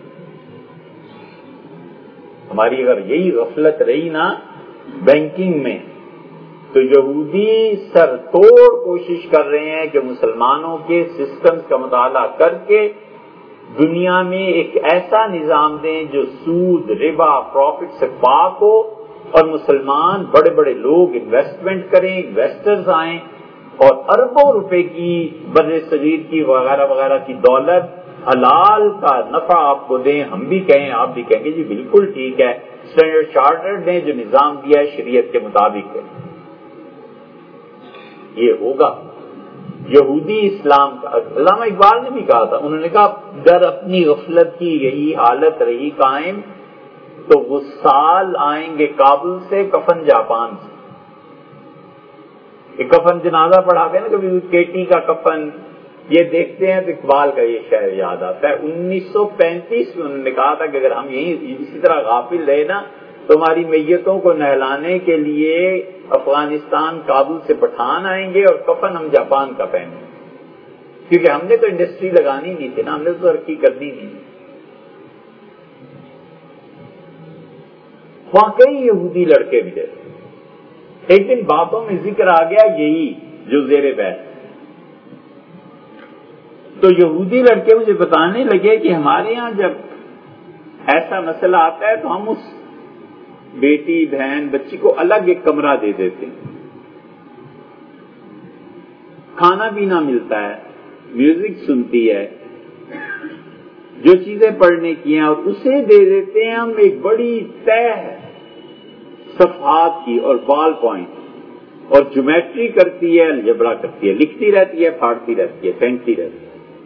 ہماری اگر یہی غفلت رہی نا بینکنگ میں، تو یہودی سر توڑ کوشش کر رہے ہیں کہ مسلمانوں کے سسٹمز کا مطالعہ کر کے دنیا میں ایک ایسا نظام دیں جو سود، ربا، پروفٹ سے پاک ہو، اور مسلمان بڑے بڑے لوگ انویسٹمنٹ کریں، انویسٹرز آئیں، اور اربوں روپے کی بر صغیر کی وغیرہ وغیرہ کی دولت حلال کا نفع آپ کو دیں، ہم بھی کہیں آپ بھی کہیں گے جی بالکل ٹھیک ہے، اسٹینڈرڈ چارٹرڈ نے جو نظام دیا ہے شریعت کے مطابق ہے۔ یہ ہوگا یہودی اسلام کا۔ علامہ اقبال نے بھی کہا تھا، انہوں نے کہا در اپنی غفلت کی یہی حالت رہی قائم، تو وہ سال آئیں گے کابل سے، کفن جاپان سے۔ کہ کفن جنازہ پڑھاتے ہیں نا کبھی کیٹی کا کفن، یہ دیکھتے ہیں تو اقبال کا یہ شعر یاد آتا ہے۔ انیس سو پینتیس میں انہوں نے کہا تھا کہ اگر ہم یہی اسی طرح غافل رہے نا تو ہماری میتوں کو نہلانے کے لیے افغانستان کابل سے پٹھان آئیں گے اور کفن ہم جاپان کا پہنیں گے، کیونکہ ہم نے تو انڈسٹری لگانی نہیں تھی نا، ہم نے تو ترقی کرنی نہیں۔ واقعی یہودی لڑکے ملے، ایک دن باتوں میں ذکر آ گیا یہی جو زیر بحث، تو یہودی لڑکے مجھے بتانے لگے کہ ہمارے ہاں جب ایسا مسئلہ آتا ہے تو ہم اس بیٹی بہن بچی کو الگ ایک کمرہ دے دیتے ہیں، کھانا پینا ملتا ہے، میوزک سنتی ہے، جو چیزیں پڑھنے کی ہیں، اور اسے دے دیتے ہیں ہم ایک بڑی طے صفحات کی اور بال پوائنٹ، اور جیومیٹری کرتی ہے، الجبرا کرتی ہے، لکھتی رہتی ہے، پھاڑتی رہتی ہے، پھینکتی رہتی ہے۔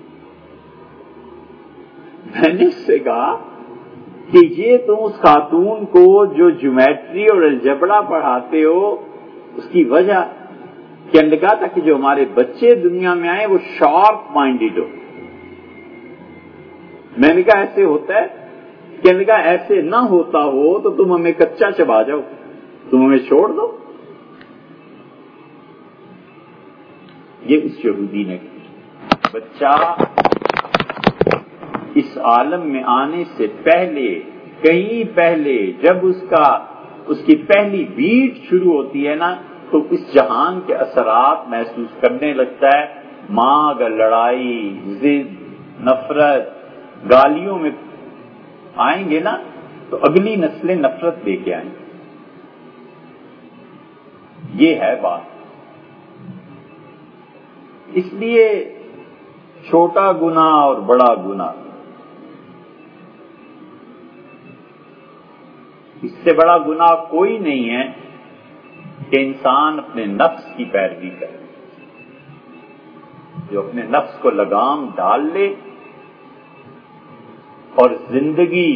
میں نے اس سے کہا کہ یہ تم اس خاتون کو جو جیومیٹری اور الجبرا پڑھاتے ہو اس کی وجہ کہنے لگا تھا کہ جو ہمارے بچے دنیا میں آئے وہ شارپ مائنڈیڈ ہو۔ میں نے کہا ایسے ہوتا ہے؟ کہنے لگا ایسے نہ ہوتا ہو تو تم ہمیں کچا چبا جاؤ، تم ہمیں چھوڑ دو۔ یہ اس یہودی نے بچہ اس عالم میں آنے سے پہلے، کہیں پہلے، جب اس کا اس کی پہلی بیٹ شروع ہوتی ہے نا تو اس جہان کے اثرات محسوس کرنے لگتا ہے۔ ماں اگر لڑائی، ضد، نفرت، گالیوں میں آئیں گے نا تو اگلی نسلیں نفرت لے کے آئیں گے۔ یہ ہے بات۔ اس لیے چھوٹا گناہ اور بڑا گناہ، اس سے بڑا گناہ کوئی نہیں ہے کہ انسان اپنے نفس کی پیروی کرے، جو اپنے نفس کو لگام ڈال لے اور زندگی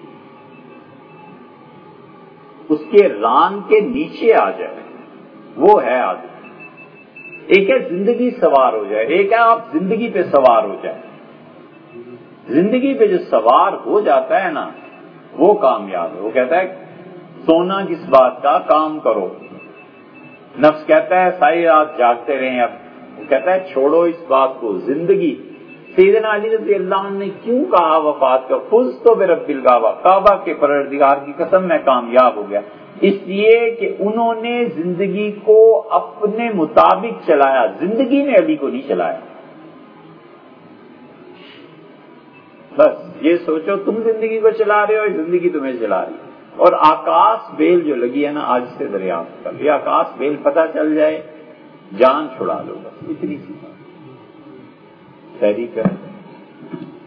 اس کے ران کے نیچے آ جائے، وہ ہے آدمی۔ ایک ہے زندگی سوار ہو جائے، ایک ہے آپ زندگی پہ سوار ہو جائے۔ زندگی پہ جو سوار ہو جاتا ہے نا وہ کامیاب ہے۔ وہ کہتا ہے سونا کس بات کا، کام کرو۔ نفس کہتا ہے ساری رات جاگتے رہیں، اب وہ کہتا ہے چھوڑو اس بات کو، زندگی۔ سیدنا علی رضی اللہ عنہ نے کیوں کہا وفات کا فزت برب الکعبہ، کعبہ کے پروردگار کی قسم میں کامیاب ہو گیا؟ اس لیے کہ انہوں نے زندگی کو اپنے مطابق چلایا، زندگی نے علی کو نہیں چلایا۔ بس یہ سوچو تم زندگی کو چلا رہے ہو، زندگی تمہیں چلا رہی ہے۔ اور آکاش بیل جو لگی ہے نا آج سے دریافت کر، یہ آکاش بیل پتہ چل جائے جان چھڑا لو، بس اتنی سی بات۔ تحریک ہے۔